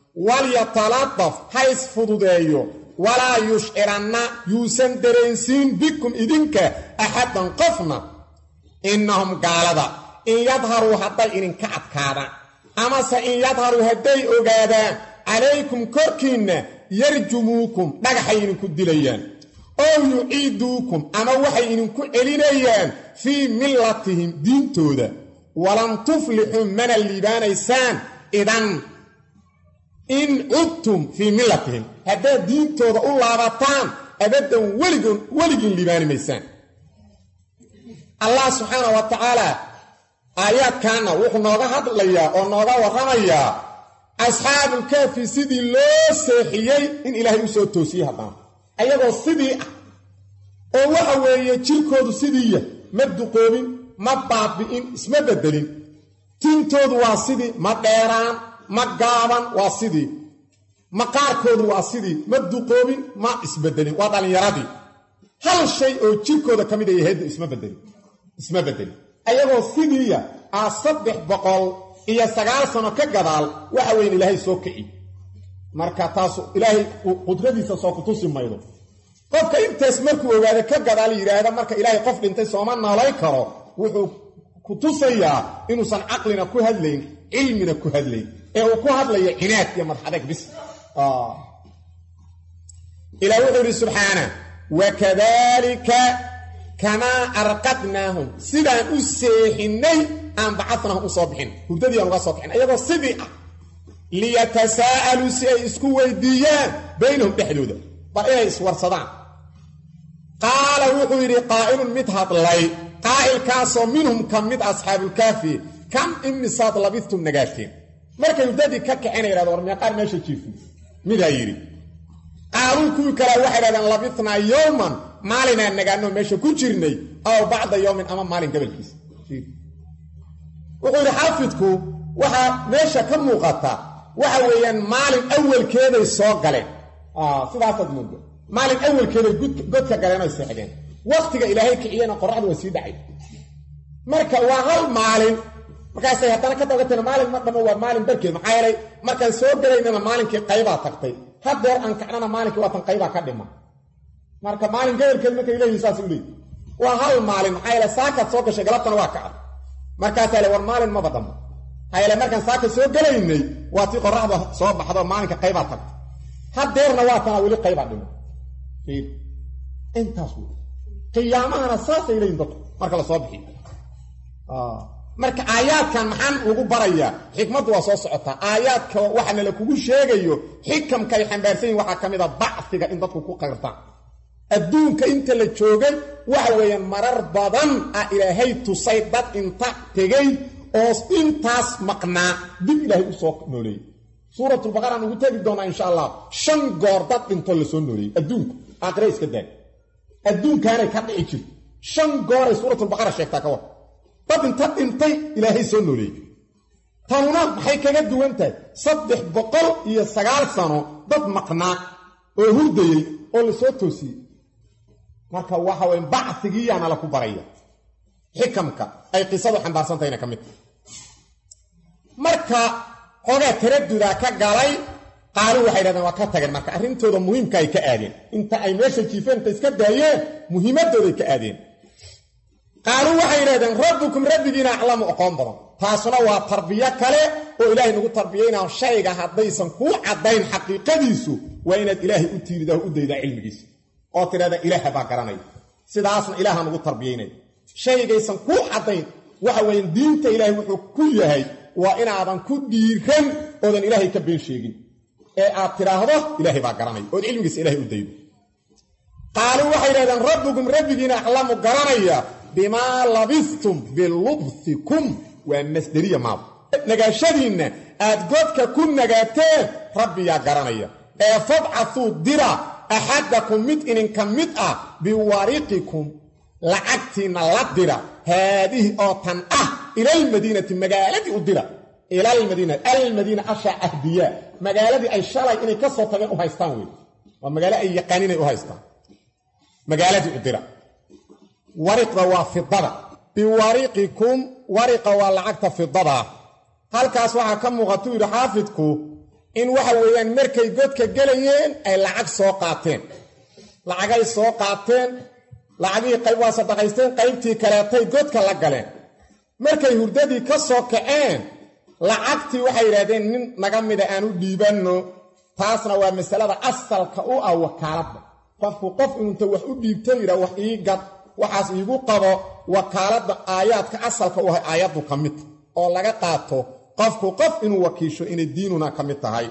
Speaker 1: وليتلطف حيث فضوديو ولا يشعرن يوسن درنسين بكم إذنك أحدا قفنا إنهم قالوا إن يظهروا حتى إن كعب كادا أما سإن يظهروا هدي أقادا عليكم كركين يرجموكم نجحين كدليان أو يعيدوكم أما وحي إنكم إلينيان في ملتهم دين تودا walan tuflixuu mana liibaanaysaan idan in cudtum fii millatihim haddaad diintooda u laabataan abaddan weligoon weligiin liibaani maysaan allah subxaana wa tacaala aayaadkaana wuxuu nooga hadlayaa oo nooga warramayaa asxaabulkaafi sidii loo seexiyey in ilaahay u soo toosiyey haddana ayagoo sidii ah oo waxa weeye jirkoodu sidiiya ma duqoobin ma baabi'in isma beddelin tintoodu waa sidii ma dheeraan ma gaaban waa sidii maqaarkoodu waa sidii ma duqoobin ma isbeddelin waa dhallinyaradii hal shay oo jirkooda ka mid ay ahaydba isma beddelin isma beddelin ayagoo sidiiya aa saddex boqol iyo sagaal sano ka gadaal waxa weyn ilaahay soo kici marka taas ilaahay qudradiisa soo ku tusi maydo qofka intaas markuu ogaado ka gadaal yiraahdo marka ilaahay qof dhintay sooma noolay karo wuxuu ku tusayaa inuusan aqlina ku hadlayn ilmina ku hadlayn ee uu ku hadlayo cinaad iyo marxadag bis ah ilaahay wuxuu subhanahu wa kadhalika kama arqadnahum sidaan u seexinay aan bacatnahum u soo bixin hurdadii aan uga soo bixin ayagoo sidii ah liyatasaalu si ay isku weydiiyaan baynahum dhexdooda bal inay iswarsadaan qaala wuxuu yidhi qaa'ilun mid hadlay qaa'ilkaasoo minhum ka mid asxaabulkaafi kam imisaad labistum nagaateen markay hurdadii ka kaceen yidhahdo war meeqaar meesha jiifin midaa yidhi qaaluu kuwii kale waxay yidhahdeen labitnaa yowman maalinaan nagaanoo meesha ku jirnay aw bacda yowmin ama maalin gabalkiisa wuxuu yidhi xaafidku waxaa meesha ka muuqata waxa weeyaan maalin awalkeeday soo galeen sidaasaad moodo maalin awalkeeday godka galeen oy seexdeen wakhtiga ilaahay kiciyena qorraxdu waa sii dhacay marka waa hal maalin markaasay haddana ka dabateen maalin ma dhamo waa maalin barkeed maxaa yeelay markaan soo gelaynana maalinkii qaybaa tagtay haddeer aan kacnana maalinkii waatan qaybaa ka dhima marka maalin gabalkeed markay leeyihin saas u leeyihi waa hal maalin maxaa yeele saakaad soo gashay galabtana waa kacad markaasaa le war maalin maba dhamo maxaa yeele markaan saaka soo gelaynay waa tii qorraxda soo baxdo maalinka qaybaa tagtay haddeerna waa tanaa weli qaybaa dhimo intaas wey qiyaamahana saasay leeyihin dadku marka la soo bixiyo marka aayaadkan maxaan ugu barayaa xikmaddu waa soo socotaa aayaadka waxaana la kugu sheegayo xikamkay xambaarsan yihin waxaa ka mid a bacfiga in dadku ku qayrtaan adduunka inta la joogay waxa weeyaan marar badan ah ilaahay tusay dad inta tegey oo intaas maqnaa dib ilaahay u soo nooleeyey suuratulbaqara aan ugu tegi doonaa insha allah shan goor dad dhintoo la soo nooleeyey adduunka aakhire iska daay adduunkaanay ka dhici jirto shan gooray suuratulbaqara sheegtaa ka war dad inta dhintay ilaahay soo nooleeyey tanuna maxay kaga duwan tahay saddex boqol iyo sagaal sano dad maqnaa oo hurdayey oo la soo toosiyey marka waxa weyn bacfigiiyaana la ku baraya xikamka ay qisadu xambaarsantahayna ka mid tahay marka xoogaa taradudaa ka galay qaalu waxay dhahdeen waa ka tageen marka arrintooda muhiimka ay ka aadeen inta ay meesha jiifeen inta iska daayeen muhiimadooday ka aadeen qaaluu waxay yidhahdeen rabbukum rabbigiina aclamu aqoon badan taasuna waa tarbiyo kale oo ilaahay nagu tarbiyaynaa shayga haddaysan kuu caddayn xaqiiqadiisu waa inaad ilaahay u tiiridaa u daydaa cilmigiisa oo tidhahda ilaaha baa garanaya sidaasna ilaaha nagu tarbiyaynaya shaygaysan kuu caddayn waxa weeyaan diinta ilaahay wuxuu ku yahay waa inaadan ku dhiiran oodan ilaahay ka been sheegin ee aad tidhaahdo ilaahay baa garanaya ood cilmigiisa ilaahay u daydo qaaluu waxay yidhahdeen rabbukum rabbigiina aclamu garanaya bimaa labistum bilubsikum waa masderiya maad nagaashadiinna aad godka ku nagaateen rabbiyaa garanaya ee fabcathuu dira axadakum mid idinka mid ah biwariqikum lacagtiinna la dira haadihi oo tan ah ilalmadiinati magaaladii u dira ilalmadiina almadiina ashaa ahdiyaa magaaladii ay shalay inay ka soo tageen u haystaan wey waa magaalo ay yaqaan inay u haystaan magaaladii u dira wariqda waa fidada biwariqikum wariqa waa lacagta fidada halkaas waxaa ka muuqatuu yidhi xaafidku in waxa weeyaan markay godka gelayeen ay lacag soo qaateen lacagay soo qaateen lacagihii qayb waa sadaqaysteen qaybtii kaleetay godka la galeen markay hurdadii ka soo kaceen lacagtii waxay yidhahdeen nin naga mida aan u dhiibanno taasna waa masalada asalka u ah wakaaladda qofku qof inuunta wax u dhiibto yidhaa wax ii gad waxaas iigu qabo wakaaladda aayaadka asalka u ahay aayaddu ka midta oo laga qaato qofku qof inuu wakiisho inay diinuna ka mid tahay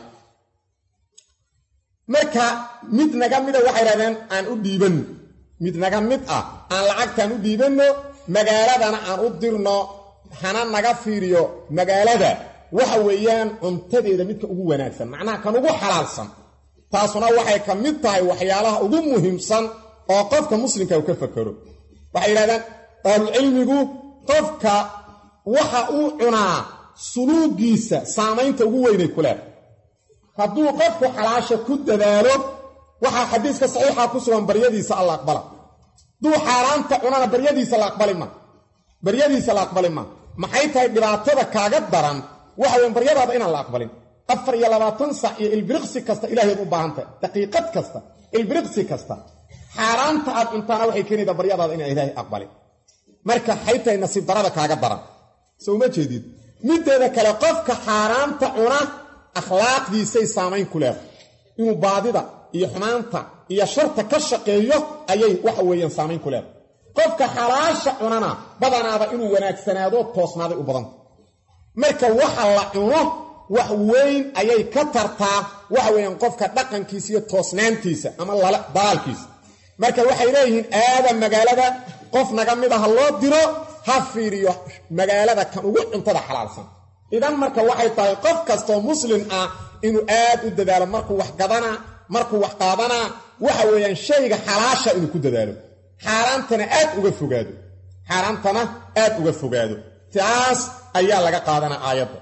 Speaker 1: marka mid naga mida waxay yiraahdeen aan u dhiibanno mid naga mid ah aan lacagtaan u dhiibanno magaaladana aan u dirno hana naga fiiriyo magaalada waxa weeyaan cuntadeeda midka ugu wanaagsan macnaha kan ugu xalaalsan taasuna waxay ka mid tahay waxyaalaha ugu muhiimsan oo qofka muslimka uu ka fakaro waxay yiraahdeen ahlul cilmigu qofka waxa uu cunaa suluugiisa saamaynta ugu weyn ku leh hadduu qofku xalaasha ku dadaalo waxa xadiiska saxiixa ku sugan baryadiisa Allah aqbala duu xaaraanta cunana baryadiisa la aqbali ma baryadiisa la aqbali ma maxay tahay dhibaatada kaaga daran waxa weyn baryadaada inaan la aqbalin afar iyo labaatan saac iyo ilbiriqsi kasta ilaahay u baahantay daqiiqad kasta ilbiriqsi kasta xaaraanta aad cuntaana waxay keenaysaa baryadaada inaan ilaahay aqbalin marka xaytay nasiib darada kaaga daran soo ma jeedid mideeda kale qofka xaaraanta cuna akhlaaqdiisay saamayn ku leedahay inuu baadida iyo xumaanta iyo sharta ka shaqeeyo ayay waxa weeyaan saamayn ku leedahay qofka xalaasha cunana badanaada inuu wanaagsanaado toosnaaday u badan marka waxa la cuno wax weyn ayay ka tartaa waxa weeyaan qofka dhaqankiisa iyo toosnaantiisa ama dalaalkiisa marka waxay leeyihiin aada magaalada qof naga mid ah loo diro ha fiiriyo magaalada kan ugu cuntada xalaalsan idan marka waxay tahay qof kasto muslim ah inuu aad u dadaalo markuu wax gadana markuu wax qaadana waxa weeyaan shayga xalaasha inuu ku dadaalo xaaraantana aad uga fogaado xaaraantana aad uga fogaado taas ayaa laga qaadanaa aayadda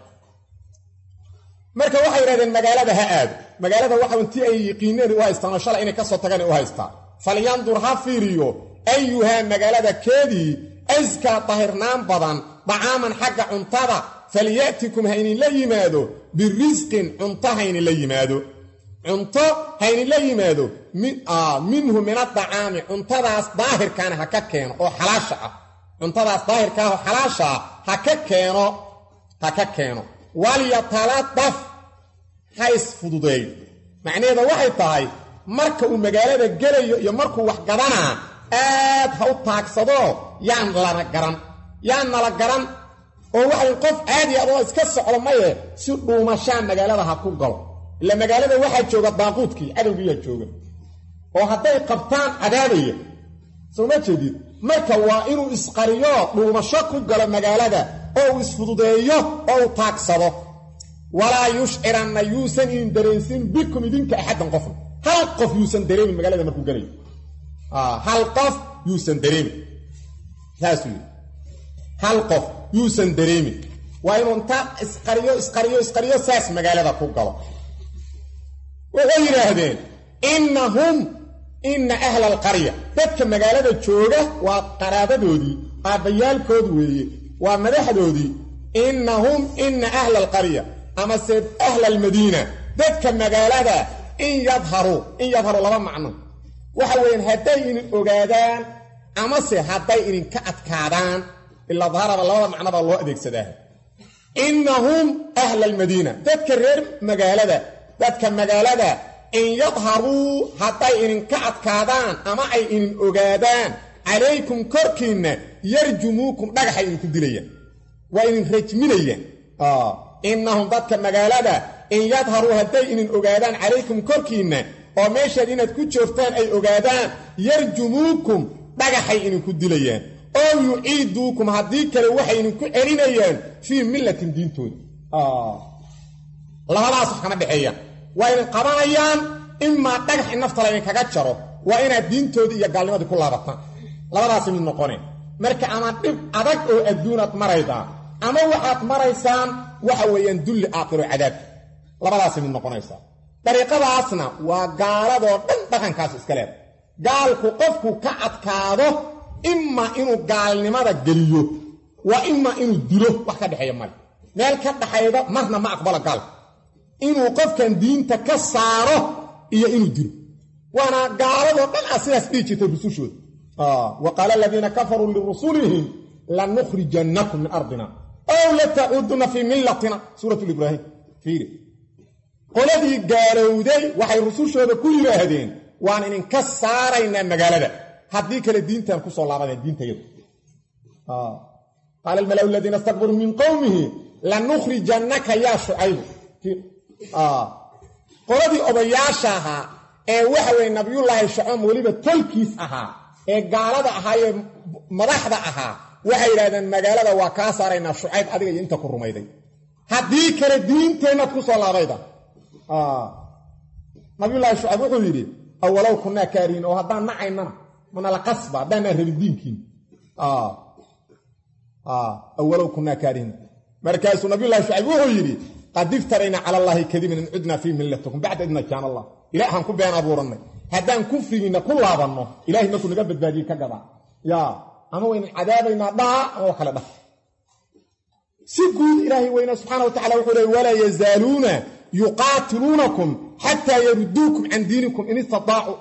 Speaker 1: marka waxay yiraahdeen magaalada ha aad magaalada waxa intii ay yiqiineen u haystaan shalay inay ka soo tagaan u haystaa falyandur ha fiiriyo ayuha magaalada keedii azka tahirnaan badan dacaaman xagga cuntada falyatikum hayni la yimaado birizqin cunta hayni la yimaado cunto hayni la yimaado min ah minhu min ad-da'ami cuntadaas daahirkan ha ka keeno oo xalaasha ah cuntadaas daahirka ah oo xalaasha ah ha ka keeno ha ka keeno wal yataladaf hays fududeey macnaheedu waxay tahay marka uu magaalada galayo iyo markuu wax gadana aad ha u taagsado yaan lana garan yaan nala garan oo waxa qof caadi ah oo iska socdo maye si dhuumashaan magaalada ha ku galo ila magaalada waxa jooga daaqudkii adowgiya jooga oo haday qabtaan cadaabaya soo ma jeedid marka waa inuu isqariyo dhuumasho ku galo magaalada oo isfududeeyo oo taagsado walaa yush'iranna yuusan in dareensin bikum idinka ahadan qof hal qof yuusan dareemin magaalada markuu galay ah hal qof yuusan dareemin taasi hal qof yuusan dareemin waa inuu inta isqariyo isqariyo isqariyo saas magaalada ku galo waxay yiraahdeen innahum inna ahla alqarya dadka magaalada jooga waa qaraabadoodii aabayaalkood weeye waa madaxdoodii innahum inna ahla alqarya ama sed ahla almadina dadka magaalada in yadharu in yadharu laba macno waxa weeyaan haday in ogaadaan ama se haday in ka adkaadaan illa dhaaraba labada macnaba loo adeegsadaa innahum ahla almadina dadka reer magaalada dadka magaalada in yadharu haday in ka adkaadaan ama ay in ogaadaan alaykum korkiina yarjumukum dhagaxay in ku dilayaan waa in rajminayaan ah innahum dadka magaalada in yadharu haday in ogaadaan alaykum korkiina oo meesha inaad ku joogtaan ay ogaadaan yarjumukum dhagaxay in ku dilayaan oo yu'iidukum hadii kale waxay in ku celinayaan fi millatin diintooda ah labadaas kama dhaxeeyaan waa in qabanayaan imma dhagax nafta la kaga jaro waa inaad diintooda iyo gaalnimada ku laabataan labadaas mid noqonay marka ama dib adag oo adduunad marayda ama waxaad maraysaan waxa weeyaan dulli aakhiro cadaab labadaas mid noqonaysa dariiqadaasna waa gaaladoo dhan dhaqankaas iska leeyahay gaalku qofku ka adkaado imma inuu gaalnimada geliyo waa imma inuu dilo wax ka dhaxeeyo mal meel ka dhaxayda marna ma aqbala gaalku inuu qofkan diinta ka saaro iyo inuu dilo waana gaaladoo dhan asidaas dhijitay rusushooda ah waqala alladheena kafaru lirusulihim lan nukhrijannakum min ardina aw la ta'uduna fi millatina suratu ibrahim fiiri qoladii gaalowday waxay rusushooda ku yiraahdeen waan in ka saarayna magaalada haddii kale diintan ku soo laabadeen diintayada ah qaala almalau aladiina istakbaruu min qowmihi lanukhrijannaka yaa shucayb qoladii odayaasha ahaa ee waxa weye nabiyullaahi shucayb weliba tolkiis ahaa ee gaalada ahaayee madaxda ahaa waxay yidhahdeen magaalada waa kaa saaraynaa shucayb adiga iyo inta ku rumayday haddii kale diinteennaad ku soo laabayda nabiyullaahi shucayb wuxuu yidhi awalow kunnaa kaarihin oo haddaan nacaynana manala qasba haddaanaan rabin diinkiin awalow kunnaa kaarihin markaasuu nabiyullahi shucayb wuxuu yidhi qad iftarayna cala allaahi kadiban in cudnaa fii millatikum bacda id najaana allah ilaahaan ku been abuurannay haddaan kufrigiinna ku laabanno ilahay markuu naga badbaadiyey ka gadaa yaa ama waynan cadaabaynaa dhaha ama wa kale dhah si guud ilaahay weyna subxaana wa tacala wuxuu leey walaa yazaaluuna yuqaatiluunakum xataa yaruduukum can diinikum in istataacuu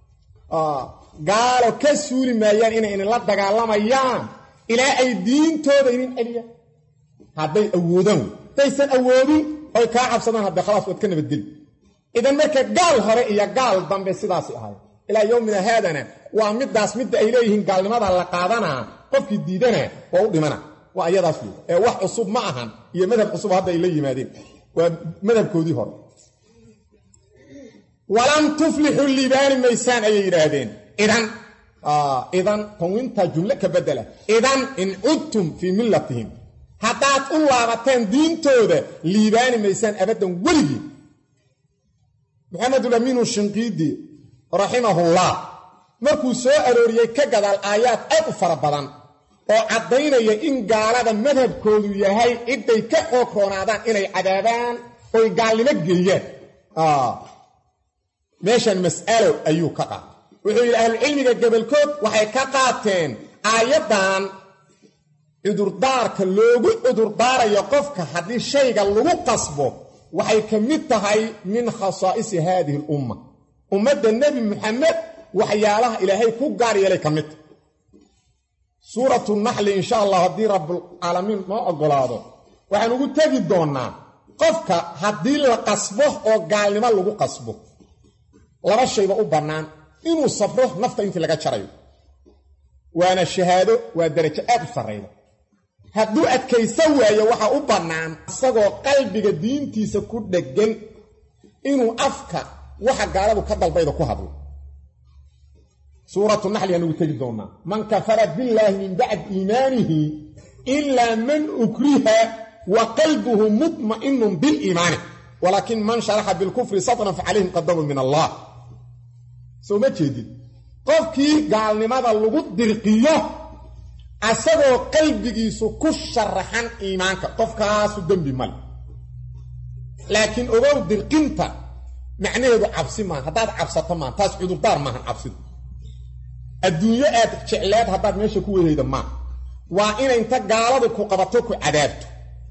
Speaker 1: gaalo ka suuli maayaan inay idinla dagaalamayaan ilaa ay diintooda idin celiyaan hadday awoodaan haddaysan awoodin oy kaa cabsadaan hadda khalaas waad ka nabadgeli idan marka gaal hore iyo gaal dambe sidaasi ahay ilaa yowmina haadana waa middaas midda ay leeyihiin gaalnimada la qaadanaa qofkii diidana waa u dhimana waa iyadaas wey ee wax cusub ma ahan iyo madhab cusub hadda ay la yimaadeen waa madhabkoodii hore walan tuflixu liibaani maysaan ayay yidhaahdeen idan idan tanwinta jumle ka bedela idan in cudtum fii millatihim haddaad u laabateen diintooda liibaani maysaan abaddan weligii maxamedulamiinu shinqiidi raximahullah markuu soo arooriyey ka gadaal aayaad aad u fara badan oo caddaynaya in gaalada madhabkoodu yahay cidday ka xoog roonaadaan inay cadaabaan oy gaalnimo geeyaan meeshan mas'alo ayuu ka qaatay wuxuu yidhi ahlucilmiga gobolkood waxay ka qaateen aayaddan cudurdaarka loogu cudurdaarayo qofka haddii shayga lagu qasbo waxay ka mid tahay min khasaa'isi haadihi alumma ummadda nebi muxamed waxyaalaha ilaahay ku gaar yeelay ka mid tahay suuratu naxli insha allah haddii rabbulcaalamiin noo oggolaado waxaan ugu tegi doonnaa qofka haddii la qasbo oo gaalnimo lagu qasbo laba shayba u bannaan inuu sabro nafta intii laga jarayo waana shahaado waa darajo aad u sarrayda hadduu adkaysan waayo waxaa u bannaan isagoo qalbiga diintiisa ku dheggan inuu afka waxa gaaladu ka dalbayda ku hadlo suuratu naxli aan ugu tegi doonnaa man kafara billaahi min bacdi iimaanihi ilaa man ukriha wa qalbuhu mutma'inun biliimaani walaakin man sharaxa bilkufri sadran fa calayhim qadamun min allah soo ma jeedid qofkii gaalnimada lagu dirqiyo asagoo qalbigiisu ku sharaxan iimaanka qofkaasu dembi male laakiin ogow dirqinta macnaheedu cabsi maahan haddaad cabsato maahan taas cudurdaar maahan cabsidu adduunyo aad jecleed haddaad meesha ku wehayda maaha waa inay inta gaaladu ku qabato ku cadaabto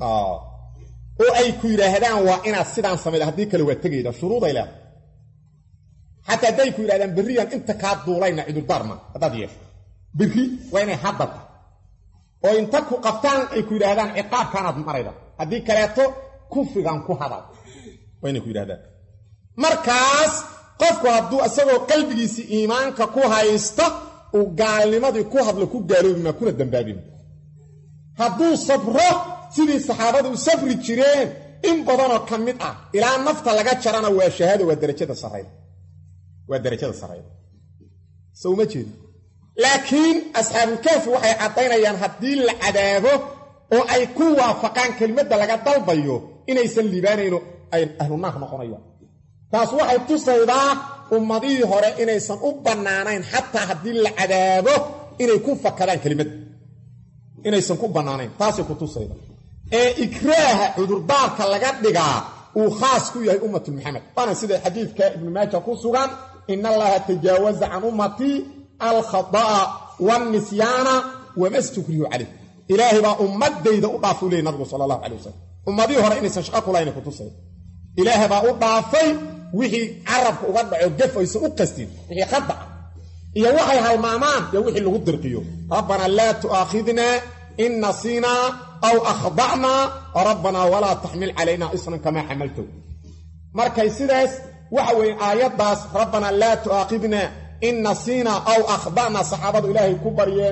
Speaker 1: oo ay ku yidhaahdaan waa inaad sidaan samayda haddii kale waa tegayda shuruuday leedahay xataa hadday ku yidhahdaan berriyaan inta kaa duulayna cudurdaar maaha haddaad yeesho berri waa inay haddata oo inta ku qabtaan ay ku yidhaahdaan ciqaabkaanaad marayda haddii kaleeto kufrigan ku hadal waa inay ku yidhahdaan markaas qofku hadduu isagoo qalbigiisii iimaanka ku haysta uu gaalnimadii ku hadlo ku gaaloobima kuna dambaabima hadduu sabro sidii saxaabadu u safri jireen in badanoo ka mid ah ilaa nafta laga jarana waa shahaado waa darajada sarrayda waa darajada sarrayda soo uma jeedi laakiin asxaabulkaafi waxay caddaynayaan haddii la cadaabo oo ay ku waafaqaan kelmadda laga dalbayo inaysan liibaanayno ay ahlunaar noqonayaan taas waxay tusaydaa ummadihii hore inaysan u bannaanayn xataa haddii la cadaabo inay ku fakadaan kelimadda inaysan ku bannaanayn taasay ku tusayda ee ikraaha cudurdaarka laga dhigaa uu khaas ku yahay ummatu maxamed waana sida xadiidka ibnu maaja ku sugan ina allaha tajaawaza can ummatii alkhada'a waannisyaana wama stukrihu calayh ilaahay baa ummadayda u dhaafay u leeyay nabigu sala allahu calay wasalam ummadihii hore inaysan shaqo ku lahayn ku tusayda ilaahay baa u dhaafay wixii carabka uga dhaco gaf aysan u qastin wixii khadaca iyo waxay halmaamaan iyo wixii lagu dirqiyo rabbanaa laa tu'aakhidnaa in nasiinaa aw akhda'naa rabbanaa walaa taxmil calaynaa isran kamaa xamaltow markay sidaas waxa weeye aayaddaas rabbanaa laa tu'aakhidnaa in nasiinaa aw akhda'naa saxaabadu ilaahay ku baryeen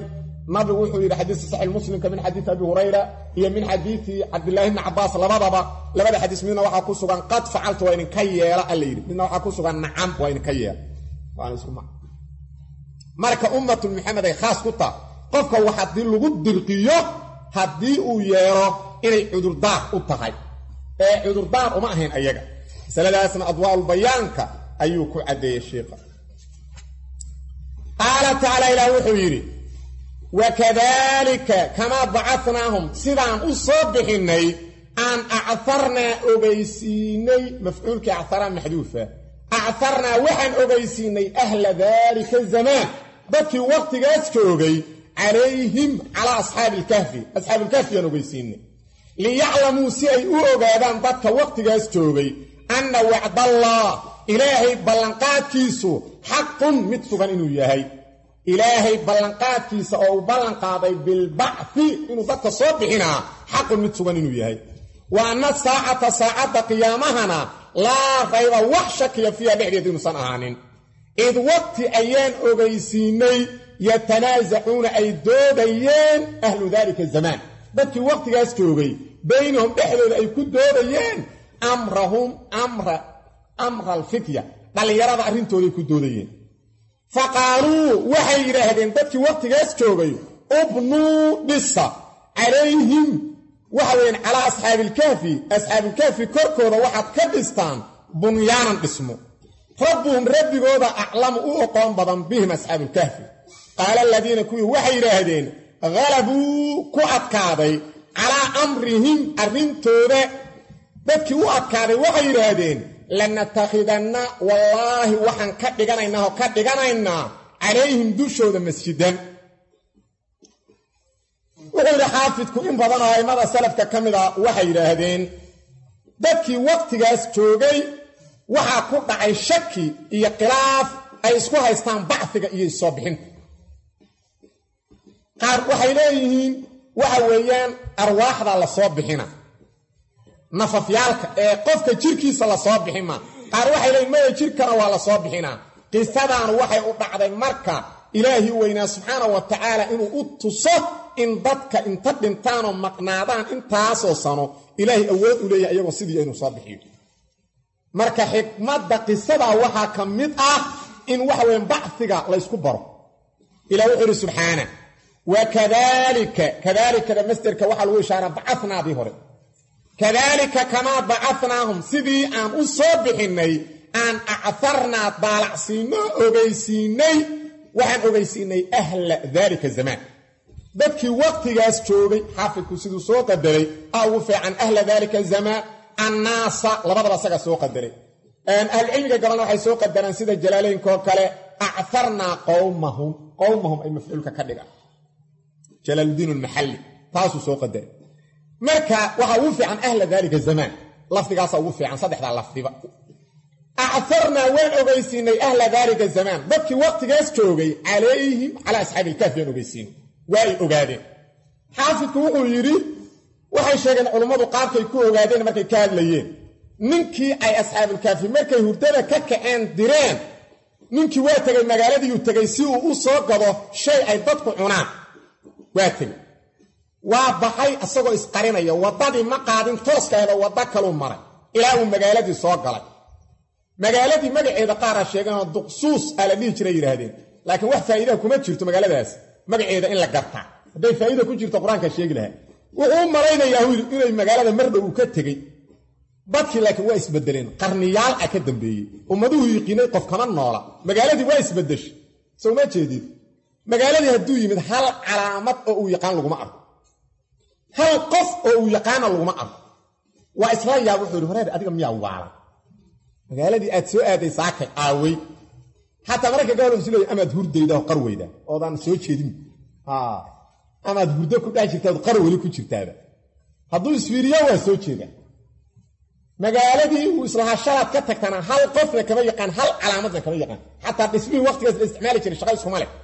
Speaker 1: nabi wuxuu yiri xadiis sahih muslim ka min xadiis abi hurayra iyo min xadiisi abdullah ibn abbas labadaba labada xadiis midna waxa ku sugan qad fa'altu wa in kayela alayri midna waxa ku sugan nacam wa in kayela waan isku ma marka ummatu muhammad ay khaas ku taa qofka waxa dil lagu dirqiyo hadii uu yeero inay cudur daaq u tahay ee cudur daaq uma ahayn ayaga saladaasna adwaal bayaanka ayuu ku cadeeyay sheekha qala ta'ala ila wuxuu yiri وكذلك كما بعثناهم سيدان أصبحني أن أعثرنا أغيسيني مفعول كأعثر محذوفة أعثرنا وحن أغيسيني أهل ذلك الزمان بكي وقت أسكوغي عليهم على أصحاب الكهف أصحاب الكهف ينغيسيني ليعلموا سيئي أغيبان بك وقت أسكوغي أن وعد الله إلهي بلنقات كيسو حق متفغن إنو يهي إلهي بلنقات كيسا أو بلنقاضي بالبعث إنو ذاك صبحنا حق متسوغن إنو يهي وأن الساعة ساعة قيامهنا لا غير وحشك يفيها بحدية دين صنعانين إذ وقت أيان أغيسيني يتنازعون أي دوديين أهل ذلك الزمان بكي وقت يسكوغي بينهم بحدية أي كد دوديين أمرهم أمر أمر الفتية بل يرى أرين تولي كد دوديين فقالوا وحي يراهدين دكي وقت جاسكوغي ابنوا بصا عليهم وحوين على أصحاب الكافي أصحاب الكافي كركوضا واحد كبستان بنيانا اسمه ربهم ربي قوضا أعلم أقوم بضم بهم أصحاب الكافي قال الذين كوي وحي يراهدين غلبوا كوأكاضي على أمرهم أرنتوذا دكي وأكاضي وحي يراهدين لنتخذنا والله وحن كدغنينا كدغنينا عليهم دوشودا مسجدا وغير حافظكم ان بدنا اي مره سلفك كميدا waxay yiraahdeen dadkii waqtigaas joogay waxa ku dhacay shaki iyo khilaaf ay isku haystaan bacfiga iyo soo bixin qaar waxay leeyihiin waxa weeyaan arwaaxda la soo bixina nafafyaalka ee qofka jirkiisa la soo bixima qaar waxay leeyihiin ma jirkana waa la soo bixina qisadan waxay u dhacday marka ilaahi weyna subhanahu wa ta'ala inuu u tuso in dadka inta dhintaan oo maqnaadaan intaas oo sano ilaahi awood u leeyahay ayagoo sidii inuu soo bixiyo marka xikmadda qisada waxa kamid ah in wax weyn bacfiga la isku baro ilaahi wuxuu subhanahu wa kadhalika kadhalika masdarka waxa lagu ishaaraa bacafna bi hore كذلك كما بعثناهم سيدي أن أصبحني أن أعثرنا طالعسينا أغيسيني وحن أغيسيني أهل ذلك الزمان بكي وقت جاس شوغي حافظ سيدو سوق الدري أوفي عن أهل ذلك الزمان الناس لبضل سيقى سوق الدري أن أهل العلم قالوا حي سوق الدري سيدة الجلالين كوكالي أعثرنا قومهم قومهم أي مفعولك كدقا جلال الدين المحلي تاسو سوق الدري marka waxa uu fiican ahla dalika zaman lafdigaas uu fiican saddexda lafdiba a'tharna waan ogeysinay ahla dalika zaman dadkii waqtigaas joogay alayhim ala ashaab al-kahf yan ogeysin way ogaadeen xaafidku wuxuu yiri waxay sheegeen culimadu qaabkay ku ogaadeen markay ka hadlayeen ninkii ay ashaab al-kahf markay hurdada ka kaceen direen ninkii waa tagay magaaladii uu tagay si uu u soo gado shay ay dadku cunaan waa tagay waa baxay asagoo isqarinaya wadadii ma qaadin tooskaada wada kale maray ilaa uu magaaladii soo galay magaaladii magaceeda qaar ah sheegan duqsuus ala dhigi jiray yiraahdeen laakiin wax faa'iido kuma jirto magaaladaas magaceeda in la garta haday faa'iido ku jirto quraanka sheegi lahaa wuxuu maraynayaa inay magaalada mardhow ka tagay dadkii laakiin waa isbedeleen qarniyaal ah ka dambeeyay ummaduhu yiqiinay qof kama noola magaaladii waa isbedeshay soo ma jeedid magaaladii haduu yimid hal calaamad oo uu yaqaan lagu ma arko hal qof oo uu yaqaan lagu ma arko waa isla yaab wuxuu horeed adiga miyaa waala magaaladii aad soo aaday saakay aaway hatta marka gaalo silay amaad hurdayda oo qarweyda oo daan soo jeedin ha amaad hurdo ku dhax jirtaa qarweli ku jirtaaba hadduu isfiiriyo waa soo jeeda magaaladii uu isla hasharaad ka tagtana hal qofna kama yaqaan hal calaamadna kama yaqaan hatta dhismii waqtigaas la isticmaali jiray shaqo isku male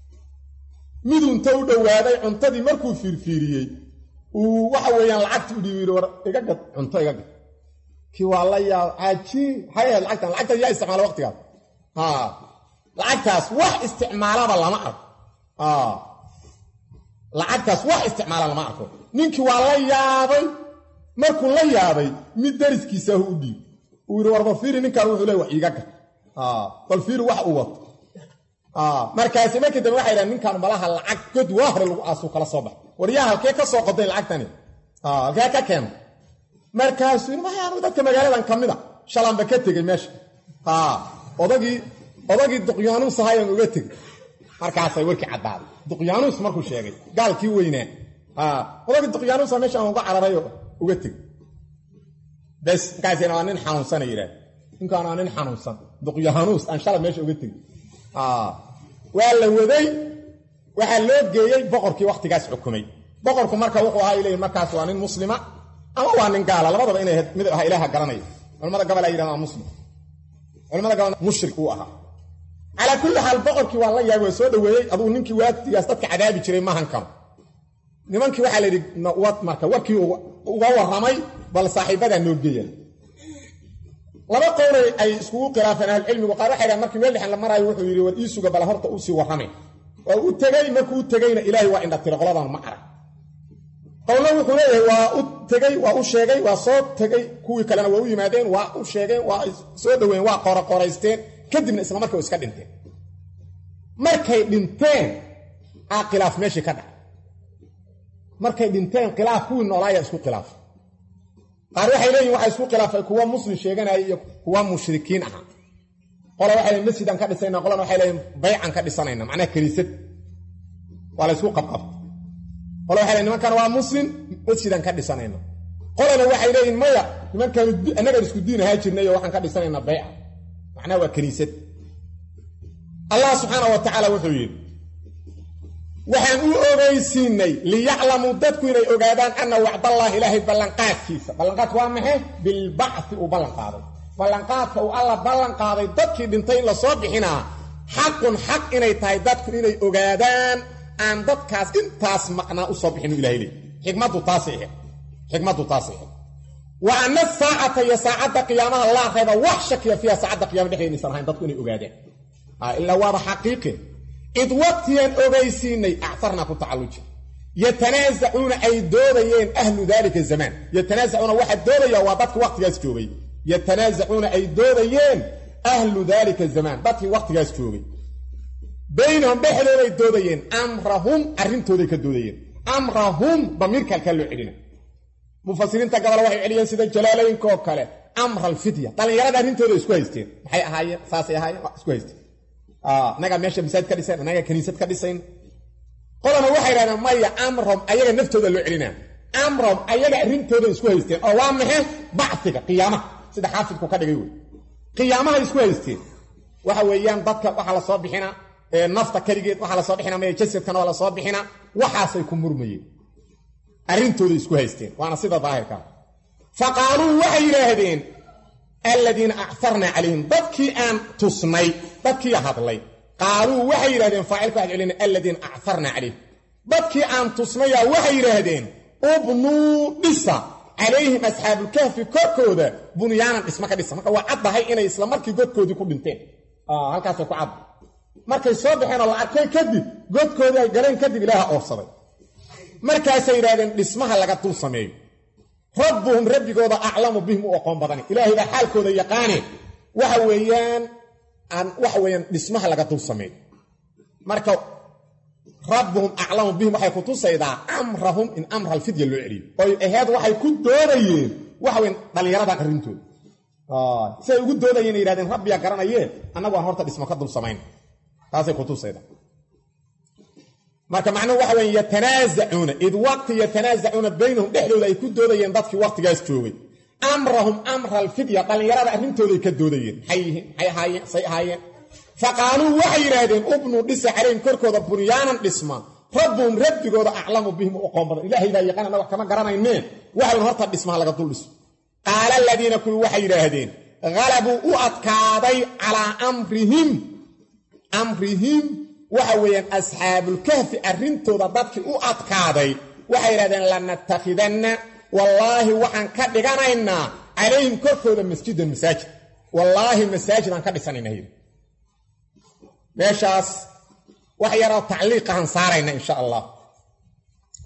Speaker 1: midunta u dhawaaday cuntadii markuu fiirfiiriyay uu waxa weeyaan lacagta u dhiibay war iga gad cunto iga gad ki wala ya aji hay'ad lacagta lacagta yaa isticmaal waqtigaas ha lacagtaas wax isticmaalaba lama arko ah lacagtaas wax isticmaalaan lama arko ninkii waa la yaabay markuu la yaabay mid dariskiisa u dhiib uu yiri warba fiiri ninkan wuxuu leeyahay wax iiga gar ah bal fiiri wax uu wato ah markaas markii dambe waxa yiraahdeen ninkan malaha lacag god waa hore lagu aaso kala soo bax wariyaha halkee ka soo qoday lacagtani ah halkee ka keen markaas inuu waxaan dadka magaaladan kamida shalanba ka tagay meesha ah odagii odagii duqyaanus ahaayeen uga tagay markaas ay warkii cadaaday duqyaanus markuu sheegay gaalkii weynaa ah odagii duqyaanus meesha aan uga cararayo uga tagay bas kaasina waa nin xanuunsan yiraahdo ninkaan waa nin xanuunsan duqyaanus aan shalay meesha uga tagay ah waa la waday waxa loo geeyay boqorkii waqtigaas xukumay boqorku marka wuxuu ahaa ilaahay markaas waa nin muslima ama waa nin gaala labadaba inay mid ah ilaaha garanay culimada gobol ay yiraahdaan muslim culimada gobol mushrik uu ahaa ala kulli hal boqorkii waa la yaabay soo dhaweeyay aduu ninkii waqtigaas dadka cadaabi jiray ma hankan nimankii waxa la yiri wad marka warkii uga waramay bal saaxiibada noo geeyay laba qowlay ay isku qiraafeen ahl cilmigu qaar waxa yiraahdaan markii meel dhixan la marayo wuxuu yiri war iisuga bal horta uu si waramay oo uu tagay markuu tagayna ilaahay waa indha tiro qoladan ma arag qowlo wuxuu leeyahay waa u tagay waa u sheegay waa soo tagay kuwii kalena waa u yimaadeen waa u sheegeen waa soo dhaweeyeen waa qora qoraysteen kadibna isla markaa iska dhinteen markay dhinteen aa khilaaf meeshii ka dhacay markay dhinteen khilaaf kuwii noolaaya isku khilaaf qaar waxay leeyihiin waxay isku khilaafay kuwa muslim sheeganaya iyo kuwa mushrikiin ah qola waxay leeyihiin masjidan ka dhisayna qolana waxay leeyihiin bay'an ka dhisanayna macnaha kaniisad wala isku qabqabta qola waxay leeyihiin nimankan waa muslim masjidan ka dhisanayna qolana waxay leeyihiin maya nimankan anaga isku diin ahaa jirnay waxaan ka dhisanayna bay'a macnaha waa kaniisad Allah subhanahu wa ta'ala wuxuu yiri waxaan u ogeysiinay liya'lamu dadku inay ogaadaan anna wa'dallahi ilaahi ballanqaadkiisa ballanqaad waa maxay bil ba'th u ballanqaaday ballanqaadka uu alla ballanqaaday dadkii dhintay la soo bixinaa xaqun xaq inay tahay dadku inay ogaadaan aan dadkaas intaas maqnaa u soo bixin ilaahi leey xikmadu taasii xikmadu taasii wa anna saa'ata ya saa'ata qiyaamaha la khayba wax shakiya fiha saa'ata qiyaamaha dhexdeena san hayn dadku inay ogaadaan ah illa waa xaqiiqi id waqtiyan ogeysiinay a'tharna ku tacalluji yatanaazauna ay doodayeen ahlu dalika zaman yatanaazauna waxa doodaya waa dadka waqtigaas joogay yatanaazauna ay doodayeen ahlu dalika zaman dadka waqtigaas joogay baynahum dhexdooda ay doodayeen amrahum arintooda ka doodayeen amrahum damirka kala celina mufassiriinta gabal waxay celiyeen sida jalaalayn koo kale amral fidya dhalinyarada arintooda isku haysteen maxay ahaayeen saasay ahaayeen isku haysteen ah naga meesha masaajid ka dhisay naga kaniisad ka dhisayn qolana waxay yiraahdaan maya amram ayaga naftooda loo celinaa amram ayaga arintooda isku haysteen oo waa maxay bactiga qiyaamaha sida xaafidku ka dhigay way qiyaamaha isku haysteen waxa weeyaan dadka waxa la soo bixina ee nafta kaligeed waxa la soo bixina ma jasadkana wala soo bixina waxaasay ku murmayeen arintooda isku haysteen waana sida daahirka faqaalu waxay yiraahdeen alladina a'tharna alayhim dadkii aan tusnay dadkii hadlay qaalu waxay yiraahdeen faa'ilku waxa celina alladina a'tharna alayhim dadkii aan tusnay waxay yiraahdeen ubnu dhisa alayhim ashaabul kahfi korkooda bunyaanan isma ka dhisa marka waa caddahay inay isla markii godkoodii ku dhinteen ah halkaas ku cad markay soo baxeen oo la arkay kadib godkoodii ay galeen kadib ilaaha oorsaday markaas ay yiraahdeen dhismaha laga dul sameeyo rabbuhum rabbigooda a'lamu bihim wa qom badani ilaahay ba xaalkooda yaqaane waxa weeyaan aan waxa weeyaan dhismaha laga dul sameeyo marka rabbuhum a'lamu bihim waxay ku tusaydaa amrahum in amra al-fidya loo celiyo oo ahayd waxay ku doodayeen waxa weyn dhalinyarada arintooda ah say ugu doodayeen yiraahdeen rabbiga garanayeen anagu aan horta dhismo ka dul sameeyno taasay ku tusaydaa marka macna waxa weyn yatanaazauna id waqti yatanaazauna baynahum dhexdooda ay ku doodayeen dadkii waqtigaas joogay amrahum amra al-fidya dhalinyarada arintooda ay ka doodayeen hayeen hay haayeen say haayeen faqaalu waxay yiraahdeen ubnu dhisa xareen korkooda bunyaanan dhisma rabbuhum rabbigooda a'lamu bihim wa qom badan ilaahay baa yaqaanana wax kama garanayneen waxay horta dhismaha laga dul dhiso qaala alladina kullu waxay yiraahdeen galabu u adkaaday ala amrihim amrihim waxa weeyaan ashaabul kahfi arintooda dadkii u adkaaday waxay yiraahdeen lanattakhidanna wallahi waxaan ka dhiganaynaa alayhim korkooda masjidan masaajid wallahi masaajid aan ka dhisanaynaa meeshaas wax yar oo tacliiq aan saarayna insha Allah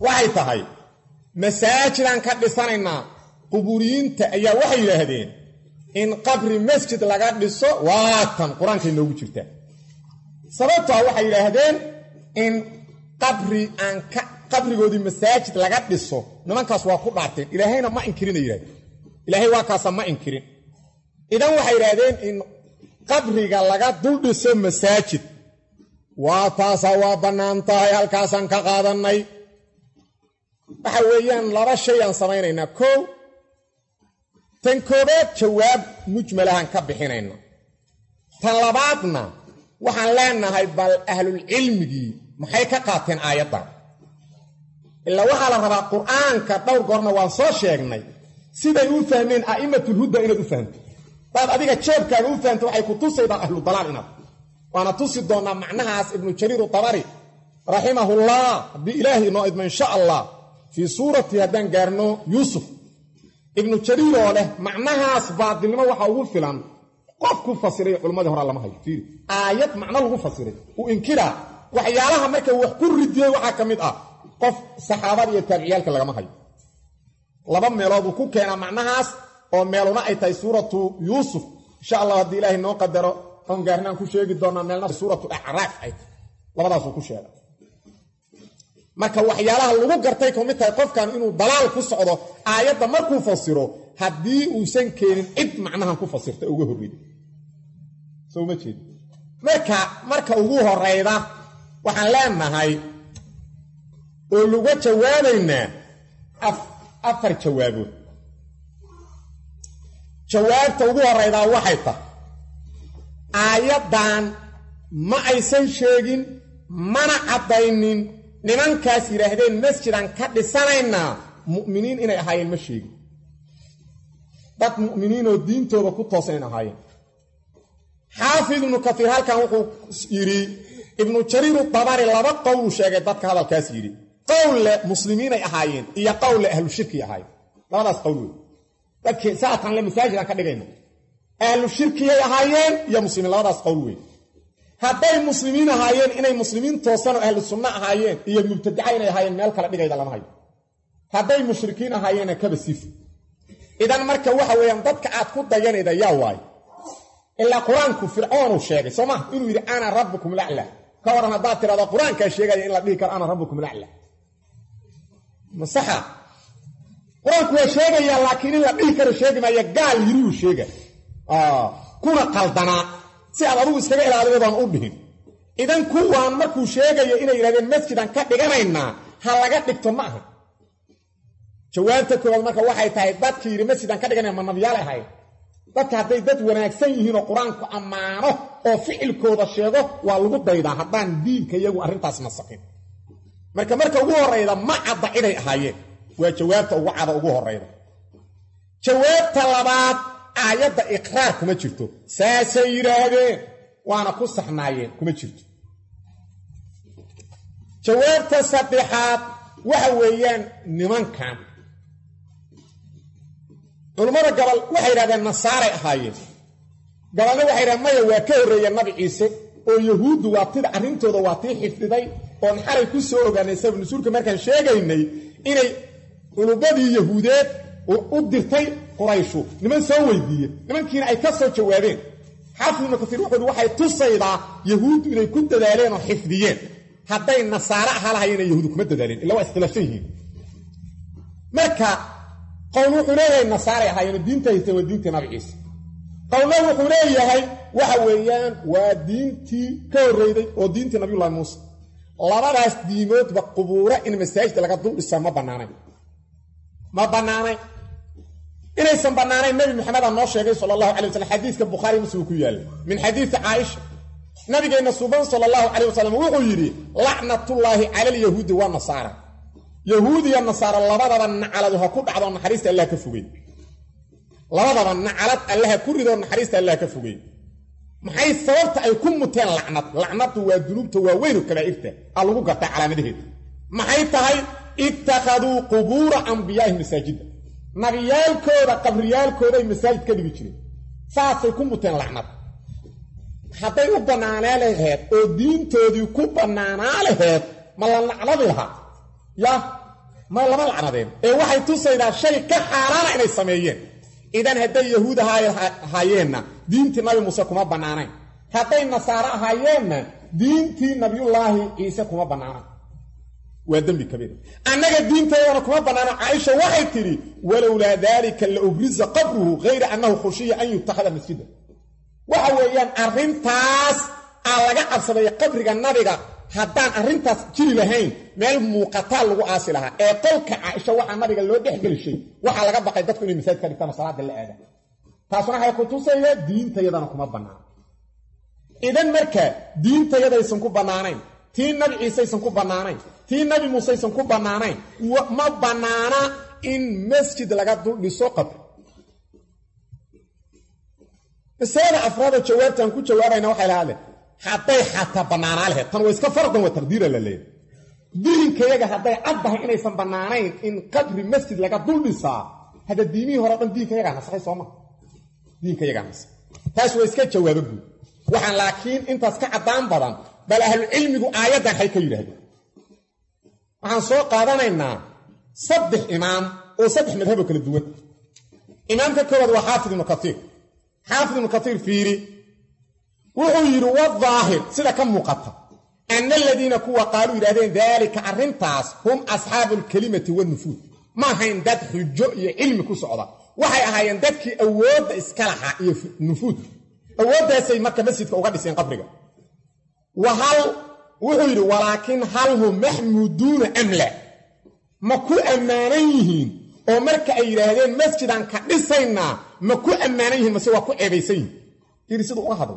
Speaker 1: waxay tahay masaajidaan ka dhisanaynaa quburiyiinta ayaa waxay yidhaahdeen in qabri masjid laga dhiso waa tan qur-aankay noogu jirtaa sababtaa waxay yidhaahdeen in qabri aan ka qabrigoodii masaajid laga dhiso nimankaas waa ku dhaarteen ilaahayna ma inkirina yidhahdeen ilaahay waa kaasa ma inkirin idan waxay yidhaahdeen in qabriga laga dul dhiso masaajid waa taasaa waa bannaan tahay halkaasaan ka qaadannay waxa weeyaan laba shay aan samaynaynaa kow tan koobaad jawaab mujmalahaan ka bixinayna tan labaadna waxaan leenahay bal ahlulcilmigii maxay ka qaateen aayaddan ilaa waxaa la rabaa qur'aanka dhowr goorna waan soo sheegnay siday u fahmeen a'immatulhuda inaad u fahamto daad adiga jeebkaaga u fahamto waxay ku tusaydaa ahlu dalaal inaad waana tusi doonnaa macnahaas ibnu jariir tabari raximahullah haddii ilaahay inoo idmo insha allah fii suurati haddaan gaarno yuusuf ibnu jariir oo leh macnahaas baadilnimo waxaa ugu filan qof ku fasiray culimmadii hore lama hayo fiiri aayad macno lagu fasiray uu inkiraa waxyaalaha marka wax ku ridiyey waxaa ka mid ah qof saxaabada iyo taabiciyaalka lagama hayo laba meelood uu ku keenaa macnahaas oo meeluna ay tahay suuratu yuusuf insha allah haddii ilaahay noo qadaro oon gaarnaan ku sheegi doonaa meelna suuratu acraaf ay tahay labadaasuu ku sheega marka waxyaalaha lagu gartay ka mid tahay qofkan inuu dalaal ku socdo aayadda markuu fasiro haddii uusan keenin cid macnahan ku fasirta uga horreyd soo ma jeed marka marka ugu horrayda waxaan leenahay oo laga jawaabaynaa afar jawaabood jawaabta ugu horraydaa waxay tahay aayaddan ma aysan sheegin mana caddaynin nimankaas yidhaahdeen masjidaan ka dhisanaynaa mu'miniin inay ahaayeen ma sheegin dad mu'miniinoo diintooda ku toosan ahaayeen xaafid ibnu katiir halkan wuxuu yidhi ibnu jariiru tabari laba qowluu sheegay dadka hadalkaas yidhi qowlle muslimiinay ahaayeen iyo qowlle ahlu shirkii ahaayeen labadaas qowl wey dadkii saatan le masaajidaan ka dhigayna ahlu shirkiyay ahaayeen iyo muslimiin labadaas qowl wey hadday muslimiin ahaayeen inay muslimiin toosan oo ahlu sunno ahaayeen iyo mubtadaca inay ahaayeen meel kale dhigayda lama hayo hadday mushrikiin ahaayeenna kaba sifi idan marka waxa weeyaan dadka aad ku dayanayda yaa waayo ilaa qur-aanku fircoonuu sheegay soo maha inuu yidhi ana rabbukum lacla ka waran haddaad tirahdo qur-aankaa sheegaya in la dhihi karo ana rabbukum lacla masaxa qur-aanku waa sheegayaa laakiin in la dhihi karo sheegi maaya gaal yiriuu sheega kuna qaldanaa si aad adugu iskaga ilaaliyadoon u dhihin idan kuwaan markuu sheegayo inay yidhahdeen masjidaan ka dhiganaynaa ha laga dhigto ma aha jawaabta koowaad marka waxay tahay dadkii yidhi masjidaan ka dhiganaya ma nabiyaal ahayd dadka hadday dad wanaagsan yihiin oo qur-aanku ammaano oo ficilkooda sheego waa lagu daydaa haddaan diinka iyagu arrintaas nasaqin marka marka ugu horrayda ma cadda ciday ahaayeen waa jawaabta ugu cada ugu horrayda jawaabta labaad aayadda iqraar kuma jirto saasay yidhaahdeen waana ku saxnaayeen kuma jirto jawaabta saddexaad waxa weeyaan nimankan culummada gabal waxay yidhahdeen nasaaray ahaayeen gabalna waxay yidhahdeen maya waa ka horreeyeen nabi ciise oo yahuuddu waa tida arrintooda waa tii xifdiday oon xalay ku soo ogaanay sabab nusuulka markaan sheegaynay inay culubadii yahuudeed u dirtay qurayshu niman soo weydiiye nimankiina ay ka soo jawaabeen xaafid ibnu kasiir wuxuu waxay tusaydaa yahuuddu inay ku dadaaleen oo xifdiyeen hadday nasaare ahaa lahayeen yahuudu kuma dadaaleen illa waa iskhilaafsan yihiin marka qowl wuxuu leeyahay nasaaray ahaayeen diinta haysteen waa diintii nabi ciise qowlna wuxuu leeyahay waxa weeyaan waa diintii ka horreyday oo diintii nabiyullaahi muuse labadaas diimoodba qubuura in masaajidka laga dul dhisaa ma bannaanayn ma bannaanayn inaysan bannaanayn nebi maxamed aa noo sheegay sala allahu calay wasalam xadiiska bukhaari muslim ku yaalla min xadiisi caaisha nabigeenna suban sala allahu calayh wasalam wuxuu yidhi lacnatullaahi cala alyahuudi wa nasaara yahuud iyo nasaara labadaba nacaladu ha ku dhacdo naxariista allah ka fogey labadaba nacalad allaha ku ridoo naxariista allah ka fogey maxay sababta ay ku muteen lacnad lacnadu waa dunuubta waaweynu kabaa'irta aa lagu gartaa calaamadaheeda maxay tahay ittakhaduu qubuura ambiyaa'ihim masaajida nabiyaalkooda qabriyaalkooday masaajid ka dhigi jireen saasay ku muteen lacnad hadday u bannaanaa laheed oo diintoodii ku bannaanaa laheed ma la nacladi lahaa ya
Speaker 2: ما لما العنادين إيه واحد تصيدا شيء كحارانا إني سميين إذن هدى يهود هاي هاينا دينتي نبي موسى كما بنانين هدى النصارى هاينا دينتي نبي الله عيسى كما بنانين ويدن بكبير أنك دينتي كما بنانين عائشة واحد تري ولولا ذلك لأبرز قبره غير أنه خشي أن يتخذ مسجدا وحويان أرنتاس على عصبي قبرك النبي haddaan arintaas jiri lahayn meel muuqataa lagu aasi lahaa ee qolka Aisha waxa nabiga loo dhexgelishay waxa laga baqay dadku inay masaajidka dhigtaan salaada la aada taasuna waxay ku tusaysaa diintayadana kuma banaan idan marka diintayada aysan ku banaanayn tii nabi Ciise aysan ku banaanayn tii nabi Muuse aysan ku banaanayn ma banaana in masjid laga dul dhiso qabr isagana afraad jawaabtan ku jawaabayna waxa ilaale haday xataa banaanaa lahayd tan way iska farqan waa taqdiir la leeyahay diinkayaga haday caddahay inaysan banaanayn in qabri masjid laga dul dhisaa hada diimii hore dhan diinkayaga nasaxay sooma diinkayaga nas taas way iska jawaabo guud waxaan laakiin intaas ka cadaan badan bal ahlu cilmigu aayadan hay ka yiraahdeen waxaan soo qaadanaynaa saddex imaam oo saddex madhab kala duwan imaamka koowaad waa xaafid ibn kathir xaafid ibn kathir fiiri وغير والظاهر سيدا كم مقطع أن الذين كوا قالوا يرادين ذلك عرنتاس هم أصحاب الكلمة والنفوذ ما هين داد حجو علم كسعودة وحي هين دادك أود إسكالحة نفوذ أود سي مكة مسجد كأوغاد سين قبرك وهل وغير ولكن هل هم محمودون أم لا مكو أمانيهين ومركة يرادين مسجدا كأسينا مكو أمانيهين مسوا كو أبيسين يرسدوا واحدوا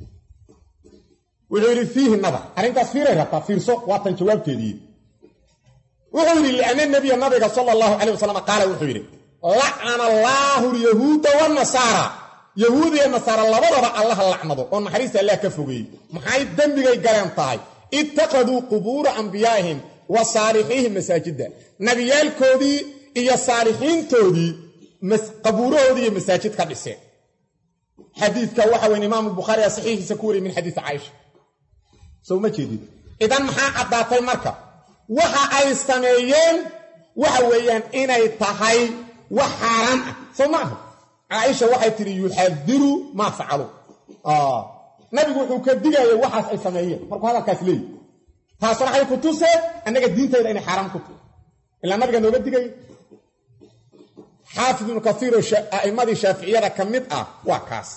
Speaker 2: وغير فيه النظر أنت تصفيره ربطة في رسوق واتن جواب كذي وغير لأن النبي النبي صلى الله عليه وسلم قال وغير لعن الله اليهود والنصارى يهود والنصارى الله ورب الله لعنده وأن حريص الله كفوقي محايد دنبي قلان طاي اتخذوا قبور أنبيائهم وصالحيهم مساجدا نبيال كودي إيا صالحين تودي قبوره دي مساجد كبسين حديث كوحة وإمام البخاري صحيح سكوري من حديث عائشة سو ما جديد إذن محا عداتي مركب وحا أي سميين وحا ويان إناي تحي وحاران سو ما عائشة وحا تري يحذروا ما فعلوا آه نبي قلت كدقا وحا أي سميين مركب هذا كاسلي ها صراحة يكتوسة أنك الدين تيدا إني حرام كتو إلا نبي قلت كدقا حافظ ابن كثير أئمة الشافعية كمدة وكاس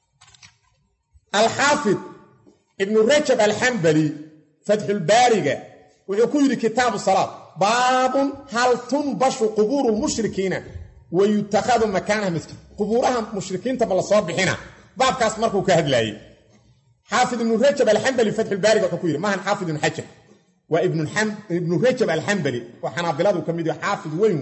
Speaker 2: الحافظ ابن رجب الحنبلي فتح الباري ويقول كتاب الصلاة باب هل تنبش قبور المشركين ويتخذ مكانها مسجد قبورها مشركين تبلا صابحين باب كاس مركو كهدلاي حافظ ابن رجب الحنبلي فتح الباري ويقول ما هن حافظ ابن حجر وابن الحم ابن رجب الحنبلي وحنابلة كمدة حافظ وين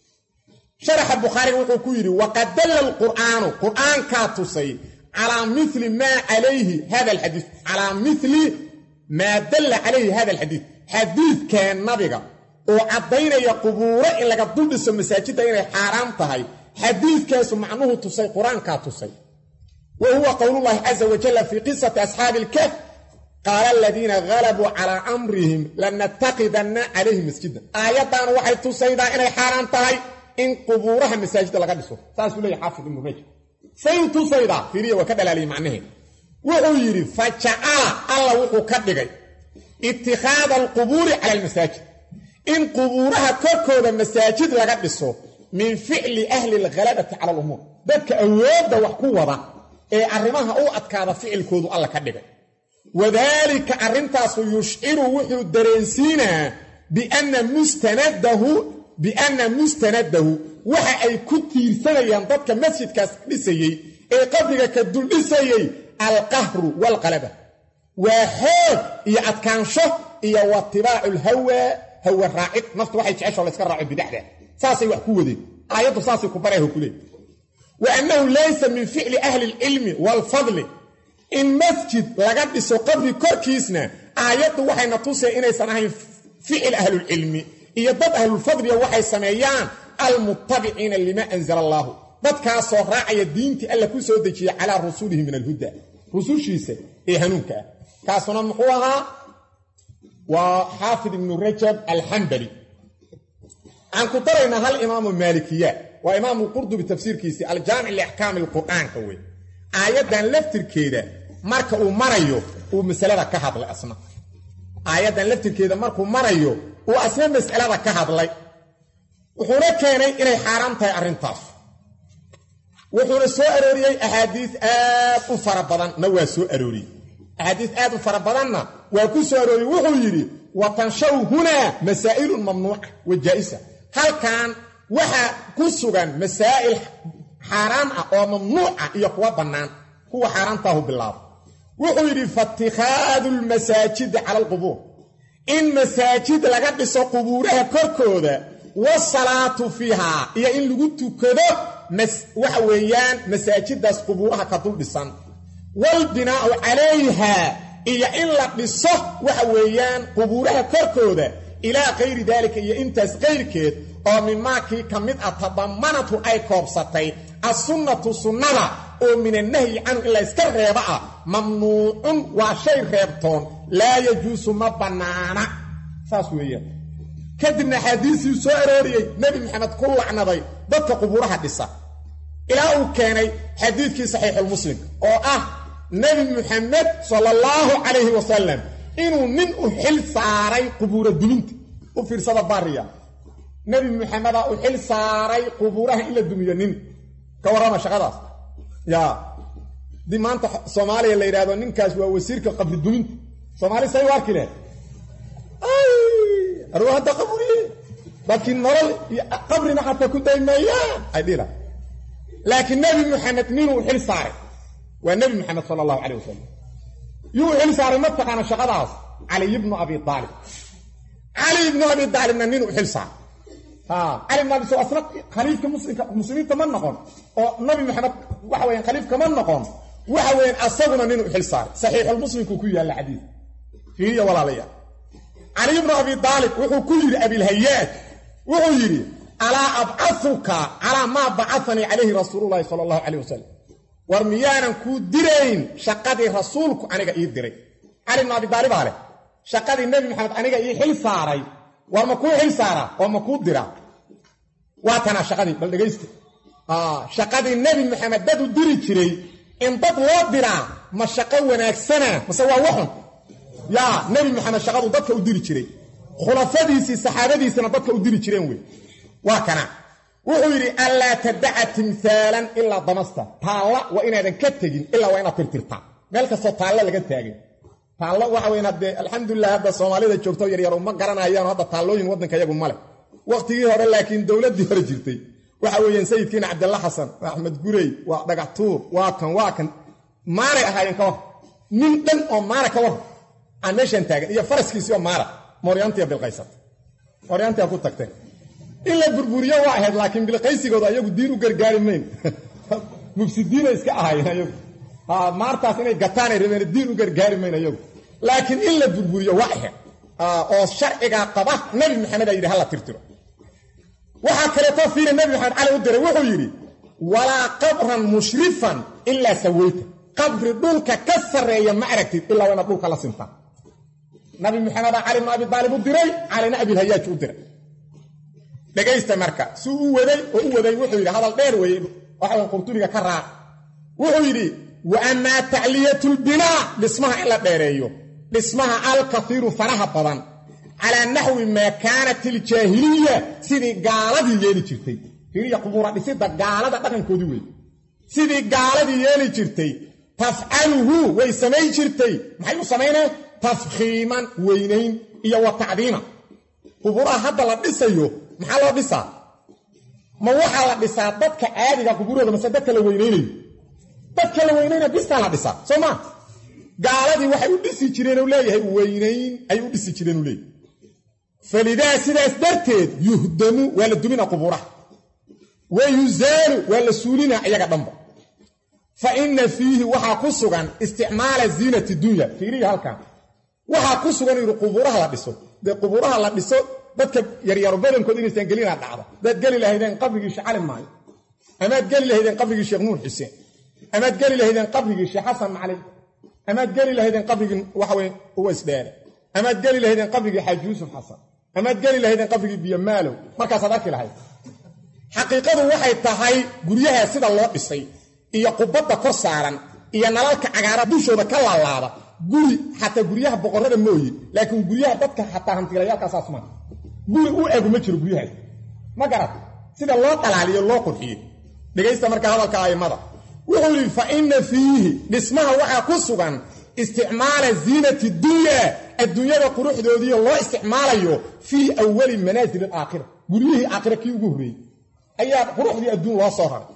Speaker 2: شرح البخاري وحكيري وقد دل القرآن قرآن كاتوسي على مثل ما عليه هذا الحديث على مثل ما دل عليه هذا الحديث حديث كان نبيغا وعدين يقبور إلا قد دس المساجد إلى حرام تهي حديث كاسو معنوه توسي قرآن كاتوسي وهو قول الله عز وجل في قصة أصحاب الكهف قال الذين غلبوا على أمرهم لنتقدن عليهم مسجدا آياتان وحي توسيدا إلى حرام تهي إن قبورها مساجد لغا دسو ساسو لي حافظ ابن رجب سيوتو سيدا فيري وكدل علي معناه وهو يري فجعل الله وحو كدغاي اتخاذ القبور على المساجد إن قبورها كوكودا مساجد لغا دسو من فعل أهل الغلبة على الأمور ذلك أود وحكوة إيه أرماها أو أتكاد فعل كودو الله كدغاي وذلك أرنتاس يشعر وحو الدرنسين بأن مستنده بأن مستنده waxa ay ku tiirsanayaan dadka masjidkaas dhisayay ee qabriga ka dul dhisayay al-qahru wal qalaba wa xoog iyo adkaansho iyo watibaaul hawa hawa raa'id naftu waxay jecesho la iska raaco bidixda saasay wax ku wadeen aayadu saasay ku bareeyo kulay wa annahu laysa min fi'li ahli al-ilm wal fadl in masjid laga dhiso qabri korkiisna aayadu waxay na tusay inaysan ahayn fi'il ahli al-ilm iyo dad ahli al-fadl waxay sameeyaan المتبعين لما أنزل الله dadka soo raacaya diinti alla ku soo dejiyay ala rasuulihi min al-huda rusushiisa ee hanuunka kaasuna muxuu ahaa wa Hafid ibn Rajab al-Hanbali aan ku darayna hal imaamu maalikiya waa imaamu qurdubi tafsiirkiisa al-jaami' li ahkaam al-qur'aan ka way aayadan laftirkeeda marka uu marayo uu mas'alada ka hadlay asna aayadan laftirkeeda markuu marayo uu asna mas'alada ka hadlay wuxuuna keenay inay xaraam tahay arintaas wuxuuna soo arooriyay ahadiis aad u fara badan na waa soo arooriyay ahadiis aad u fara badanna waa ku soo arooriyay wuxuu yiri wa tanshaw huna masaa'il mamnuu'a wa jaa'isa halkan waxa ku sugan masaa'il xaraam ah oo mamnuu'a iyo kuwa banaan kuwa xaraamta uu bilaabo wuxuu yiri fattikhadul masaajid ala alqubur in masaajid laga dhiso qubuuraha korkooda wasalaatu fiha iyo in lagu tukado waxa weeyaan masaajidaas qubuuraha ka dul dhisan wal binaa'u calayha iyo in la dhiso waxa weeyaan qubuuraha korkooda ilaa qayri dalika iyo intaas qayrkeed oo mimaakii kamid ah tadamanatu ay koobsatay as-sunnatu sunnada oo min an-nahy anhu illa iska reeba ah mamnuucun waa shay reebtoon laa yajuusu ma banaana saas weeyaan kadibna xadiisii soo arooriyay nabi maxamed ku lacnaday dadka qubuuraha dhisa ilaa uu keenay xadiiskii saxiixul muslim oo ah nabi maxamed sallallahu alayhi wasallam inuu nin u xil saaray qubuura duminta u fiirsada bariya nabi maxamed u xil saaray qubuuraha ila dumiyo nin ka warama shaqadaas ya di maanta Soomaaliya la yiraahdo ninkaas waa wasiirka qabri duminta Soomaaliya say warkile ay arwahda qabri laakiin nolol qabrina hatta ku daymaya ay dhira laakiin nabi maxamed nin u xil saaray waa nabi maxamed sallallahu alayhi wasallam yuu xil saaray mataqana shaqadaas Ali ibn Abi Talib Ali ibn Abi Talib nin u xil saaray ha Ali ibn Abi Talib asna khaliifka muslimka muslimiinta ma noqon oo nabi maxamed waxa weeyaan khaliifka ma noqon waxa weeyaan asaguna nin u xil saaray saxiixul muslimku ku yaala xadiis fiiriya walaaliya Ali ibn Abi Talib wuxuu ku yiri Abi al-Hayyaj wuxuu yiri ala ab'athuka ala ma ba'athani alayhi rasuulullaahi sallallahu alayhi wasallam war miyaanan ku dirayn shaqadii rasuulku aniga ii diray Ali ibn Abi Talib ale shaqadii nabi maxamed aniga ii xil saaray war ma ku xil saara oo ma ku dira waa tana shaqadii bal dhageysta ah shaqadii nabi maxamed dad u diri jiray in dad loo dira ma shaqo wanaagsana mase waa waxun ya nabi maxamed shaqadu dadka u diri jiray khulafadiisi saxaabadiisina dadka u diri jireen way waa kana wuxuu yiri alla tad'a timthalan illa damasta taala wa inaadan ka tagin illa waa inaad tirtirta meel kasto taala laga taagay taala waxa weeyna de alxamdulillah hadda Soomaalida joogto yar yar uma garanayaan hadda taalooyin wadanka iyagu male waqtigii hore laakiin dawladii hore jirtay waxa weeyaan sayidkiina Cabdullah Xasan Ahmed Gurey waa dhagax tuur waa kan waa kan maare ahaayeen ka nin dhan oo maare ka war aan meeshan taagan iyo faraskiisa oo maara Mooriyaantii bilqaysat Mooriyaantii ku tagtay illa burburiyo waa ahayd laakiin bilqaysigooda ayagu diin u gargaari meen mufsidiina iska ahaayeen ayagu ha maartaas inay gataan ay rabeen diin u gargaari meen ayagu laakiin illa burburiyo waa ahayd oo sharciga qaba nabi maxamed ay hal tirtiro waxa kale oo fiir nabi maxamed cali u diray wuxuu yiri wala qabran mushrifan illa sawayta qabri dhulka ka sareeya ma aragtid illa wana dhulka la sinta nabi maxamed cali ibn Abi Talib u diray cali Abi al-Hayyaj u diray dhageysta marka suu u waday oo u waday wuxuu yiri hadal dheer weey waxa qurtubiga ka raac wuxuu yiri wa amma ta'liyatul binaa dhismaha ila dheereeyo dhismaha al-kathiru faraha badan ala nahwi ma kanat al-jahiliyya sidii gaaladii yeeli jirtay fiiriya qubuura dhisida gaalada dhaqankoodii weey sidii gaaladii yeeli jirtay taf'aluhu way samay jirtay maxay u sameeyeen tafkhiman weynayn iyo wa ta'dina qubuuraha hadda la dhisayo maxaa loo dhisaa ma waxa la dhisaa dadka caadiga qubuurooda mise dadka la weynaynayo dadka la weynayna bista la dhisaa soma gaaladii waxay u dhisi jireen oo leeyahay weynayn ay u dhisi jireen oo leeyahay falidaa sidaas darteed yuhdamu wala dumina qubuuraha wa yuzalu wala suulina ayaga dhanba fa inna fihi waxa ku sugan isticmaala zinati dunya fiiriya halkan waxa ku sugan in qubuuraha la dhiso de qubuuraha la dhiso dadka yar yar badankood inaysan galina dhacdo dad gali lahaydeen qabrigii Sheekh Ali Maayo amaad gali lahaydeen qabrigii Sheekh Nuur Xuseen amaad gali lahaydeen qabrigii Sheekh Xasan Macalin amaad gali lahaydeen qabrigii waxa weey Uways Dheere amaad gali lahaydeen qabrigii Xaaj Yuusuf Xasan amaad geli lahaydeen qabrigii biyo maalow markaasaad arki lahayd xaqiiqadu waxay tahay guryaha sida loo dhisay iyo qubadda kor saaran iyo nalalka cagaara dushooda ka laalaada guri xataa guryaha boqorada mooye laakiin guryaha dadka xataa hantilayaalkaasaas ma guri u egu ma jiro guryaha ma garad sida loo qalaaliyo loo qurxiyo dhageysta marka hadalka aymada wuxuu yiri fa inna fiihi dhismaha waxa ku sugan isticmaala ziinati dunya adduunyada quruxdoodii loo isticmaalayo fi awwali manazil al-aakhirah guriyihii aakhira kii ugu horeeyay ayaa quruxdii adduun loo soo raray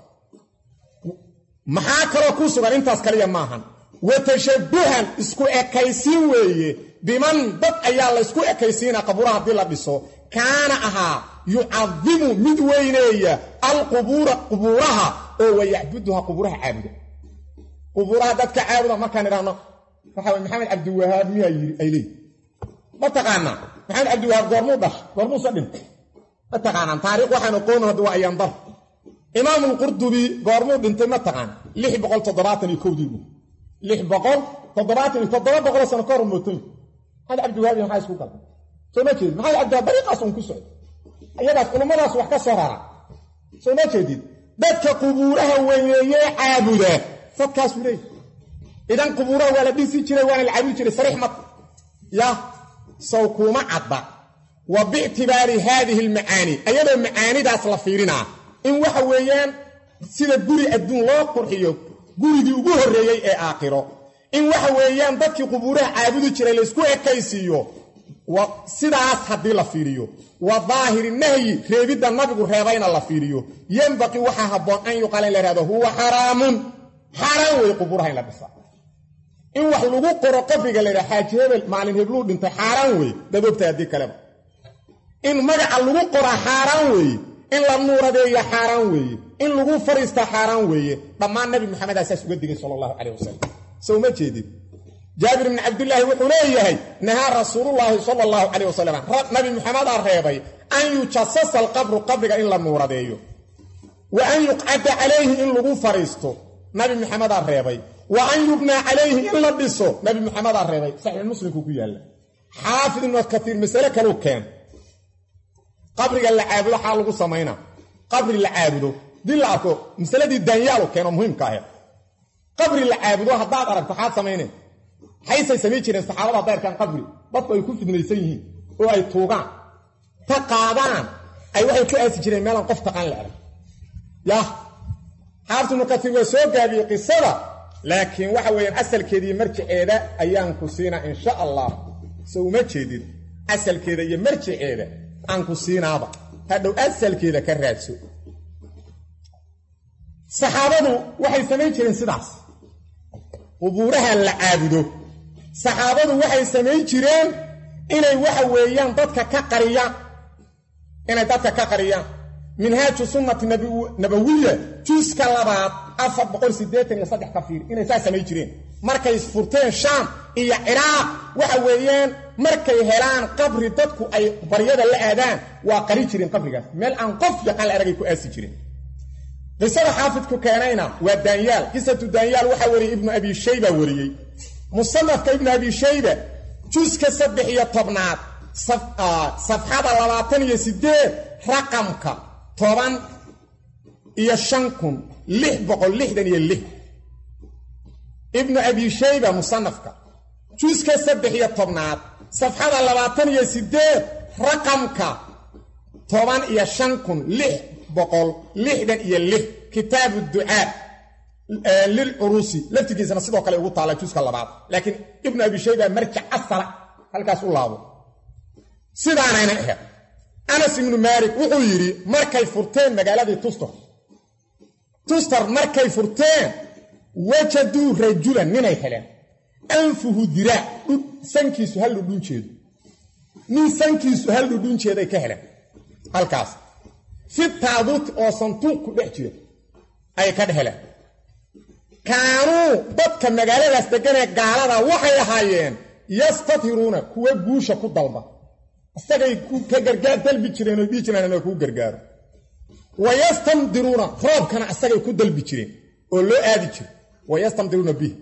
Speaker 2: maxaa kaloo ku sugan intaas kaliya maahan watashabbuhan isku ekaysiin weeye biman dad ayaa la isku ekaysiina qaburaha hadii la dhiso kaana ahaa yucadimu mid weyneeya alqubura quburaha oo wayacbuduha quburaha caabuda quburaha dadka caabuda markaan idhaahno waxa maxamed cabdi wahaab miyaa yiri ay leey ma taqaana maxamed cabdi wahaab goormuu dhash goormuu sadhin ma taqaana taariikh waxaan aqoon hadda waa ayaan dar imaam al-qurdubi goormuu dhintay ma taqaan lix boqol toddobaatan iyo kow diibu lix boqol toddobaatan iyo toddoba boqol sano ka hor mootay hada cabdi wahaab maxaa isku galay soo ma jeedid maxay cabdi dariiqaas uu ku socday ayadaas culimadaas wax ka soo rara soo ma jeedid dadka quburaha weeyee caabuda fadkaas weey idan quburaha wala dhisi jiray waana la caabudi jiray sariix mad ya soo kuma cadda wa bi'tibari hadhihi al-maani ayadoo maanidaas la fiirina in waxa weeyaan sida guri adduun loo qurxiyo gurigii ugu horeeyay ee aakhiro in waxa weeyaan dadkii quburaha caabudi jiray la isku ekaysiyo wa sidaas hadii la fiiriyo wa dhaahir nahyi reebida nabigu reebayna la fiiriyo yanbaqi waxa haboon an yuqaal la raado huwa haramun haram way quburaha in la dhisa in wax lagu qoro qabriga la xaaji hebel maalin heblu dhintay haram way dadobta hadii kale in magaca lagu qoro haram way in la nuuradeeyo haram way in lagu fariista haram way dhamaan nabi maxamed asaas uga digay sallallahu alayhi wasallam soo ma jeedid جابر بن عبد الله وحليه نهى رسول الله صلى الله عليه وسلم نبي محمد الريبي أن يجسس القبر قبر إن لم نورديه وأن يقعد عليه إن لغو فريسته نبي محمد الريبي وأن يبنى عليه إن لبسه نبي محمد الريبي صحيح المسلم كوكي الله حافظ إنه كثير مسألة كانوا كان قبر اللي عابده حالغو سمينا قبر اللي عابده دي اللي أكو مسألة دي دانيالو كانوا مهم كاهر قبر اللي عابده هداد أرك فحاد سمينه حيث يسمي jireen saxaabada beer kan qabri dadku ay ku fidnaysan yihiin oo ay toogaan ta qaadaan ay waxay ku aasi jireen meel aan qof taqaan la arag ya xaaftu mukatib waa soo gaabiyay qisada laakiin waxa weeyaan asalkeedii marjiceeda ayaan ku siina insha Allah soo ma jeedin asalkeeda iyo marjiceeda aan ku siinaaba hadhow asalkeeda ka raadso saxaabadu waxay sameeyeen jireen sidaas quburaha la caabudo saxaabadu waxay sameeyeen jireen inay waxa weeyaan dadka ka qariyaan inay dadka ka qariyaan minhaaju sunnati nabawiyya juska labaad afar boqol siddeetan iyo saddex kafiir inay saa sameeyeen jireen markay furteen shaam iyo ciraaq waxa weeyaan markay helaan qabri dadku ay baryada la aadaan waa qari jireen qabrigaas meel aan qof yaqaan la aragay ku aasi jireen قصة حافظ كانينا ودانيال قصة دانيال وحوري ابن أبي شيبة وريي مصنف ابن أبي شيبة جزء كسبح يطبنات صف... آه... صفحة لباتن يسدير رقمك طبعا يشنكم لح بقول لح داني اللح ابن أبي شيبة مصنفك جزء كسبح يطبنات صفحة لباتن يسدير رقمك طبعا يشنكم لح بقول لحدا يلح كتاب الدعاء آه للعروسي لفتي سنه سيده كله ugu taala juuska labaad laakiin ibn abi shayba marka asala halkaas u laabo sidaan ayna ahay Anas ibn Malik wuxuu yiri markay furteen magaaladii Tustar Tustar markay furteen wajadu rajulan ninay heleen anfuhu dira sankiisu hal dhun jeedo nin sankiisu hal dhun jeeday ka heleen halkaas في التابوت أو صندوق كدحجير أي كدهلا كانوا ضدك مجالات استجنة قالنا وحي حيين يستطيرون كوي بوشة كضلبة استجي كجرجار دلبيشرين وبيشرين كو جرجار ويستمدرون خراب كان استجي كدلبيشرين ولو أديشر ويستمدرون به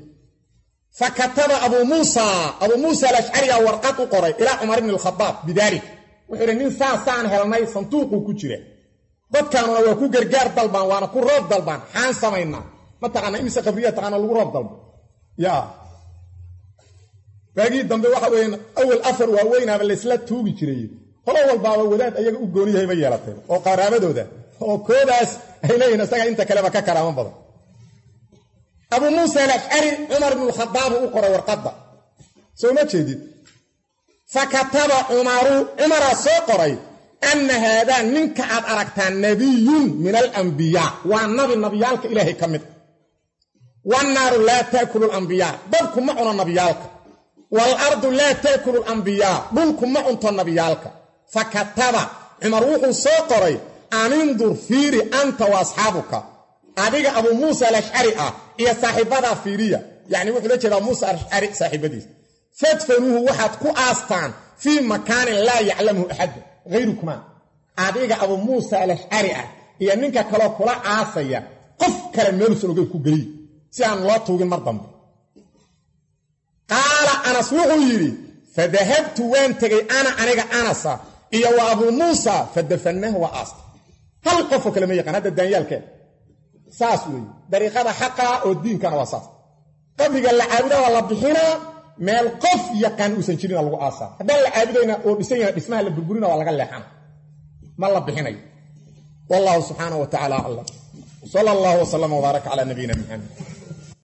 Speaker 2: فكتب أبو موسى أبو موسى الأشعري ورقته قرأ إلى عمر بن الخطاب بذلك wuxuu yidhi nin saasaan helnay sanduuquu ku jira dadkaanuna waa ku gargaar dalbaan waana ku roob dalbaan xaan samaynaa ma taqaana imise qabriya taqaana lagu roob dalbo yaa baagii dambe waxa weeyaan awal afar waa weynaaba laysla tuugi jiray qolo walbaaba wadaad ayaga u gooni yahay ma yeelatay oo qaraabadooda oo koodaas ay leeyihiin isaga inta kaleba ka karaama badan abu muusa al-ash'ari umar ibn al-khattab uu qoray warqadda soo ma jeedid fakataba umaru umara soo qoray anna hada ninka aad aragtaan nabiyun min al-anbiya wa nabi nabiyalka ilaahi kamid wan nar la taakulu al-anbiya dabku ma cuna nabiyalka wal ardu la taakulu al-anbiya dhulku ma cunto nabiyalka fakataba umar wuxuu soo qoray anindur fiiri anta wa ashabuka adiga abu muusa al-ash'ari ah iyo saaxibada fiiriya yani wuxuu la jeedaa muusa al-ash'ari saaxibadiis fadfanuhu waxaad ku aastaan fi makan la ya'lamu ahad غيركما adiga abu muusa al-ash'ari ah iyo ninka kale kula aasaya qof kale meel soo ku galiy si aan loo tuugin mar dambe qaala anas wuxuu yiri fadahabtu waan tagay ana aniga anasa iyo wa abu muusa fadafanahu wa aas hal qof kale ma yaqaan hada daanyaalkeen saas weey dariiqada xaqa oo diinkana waa saas qabriga la caabudo waa la bixinaa meel qof yaqaan uusan jirin lagu aasa haddii la caabudayna oo dhisan yahay dhismaha la burburina waa laga leexan ma la bixinay wallahu subhanahu wa ta'ala allah sallallahu wa sallam wa baraka ala nabiyina muhammad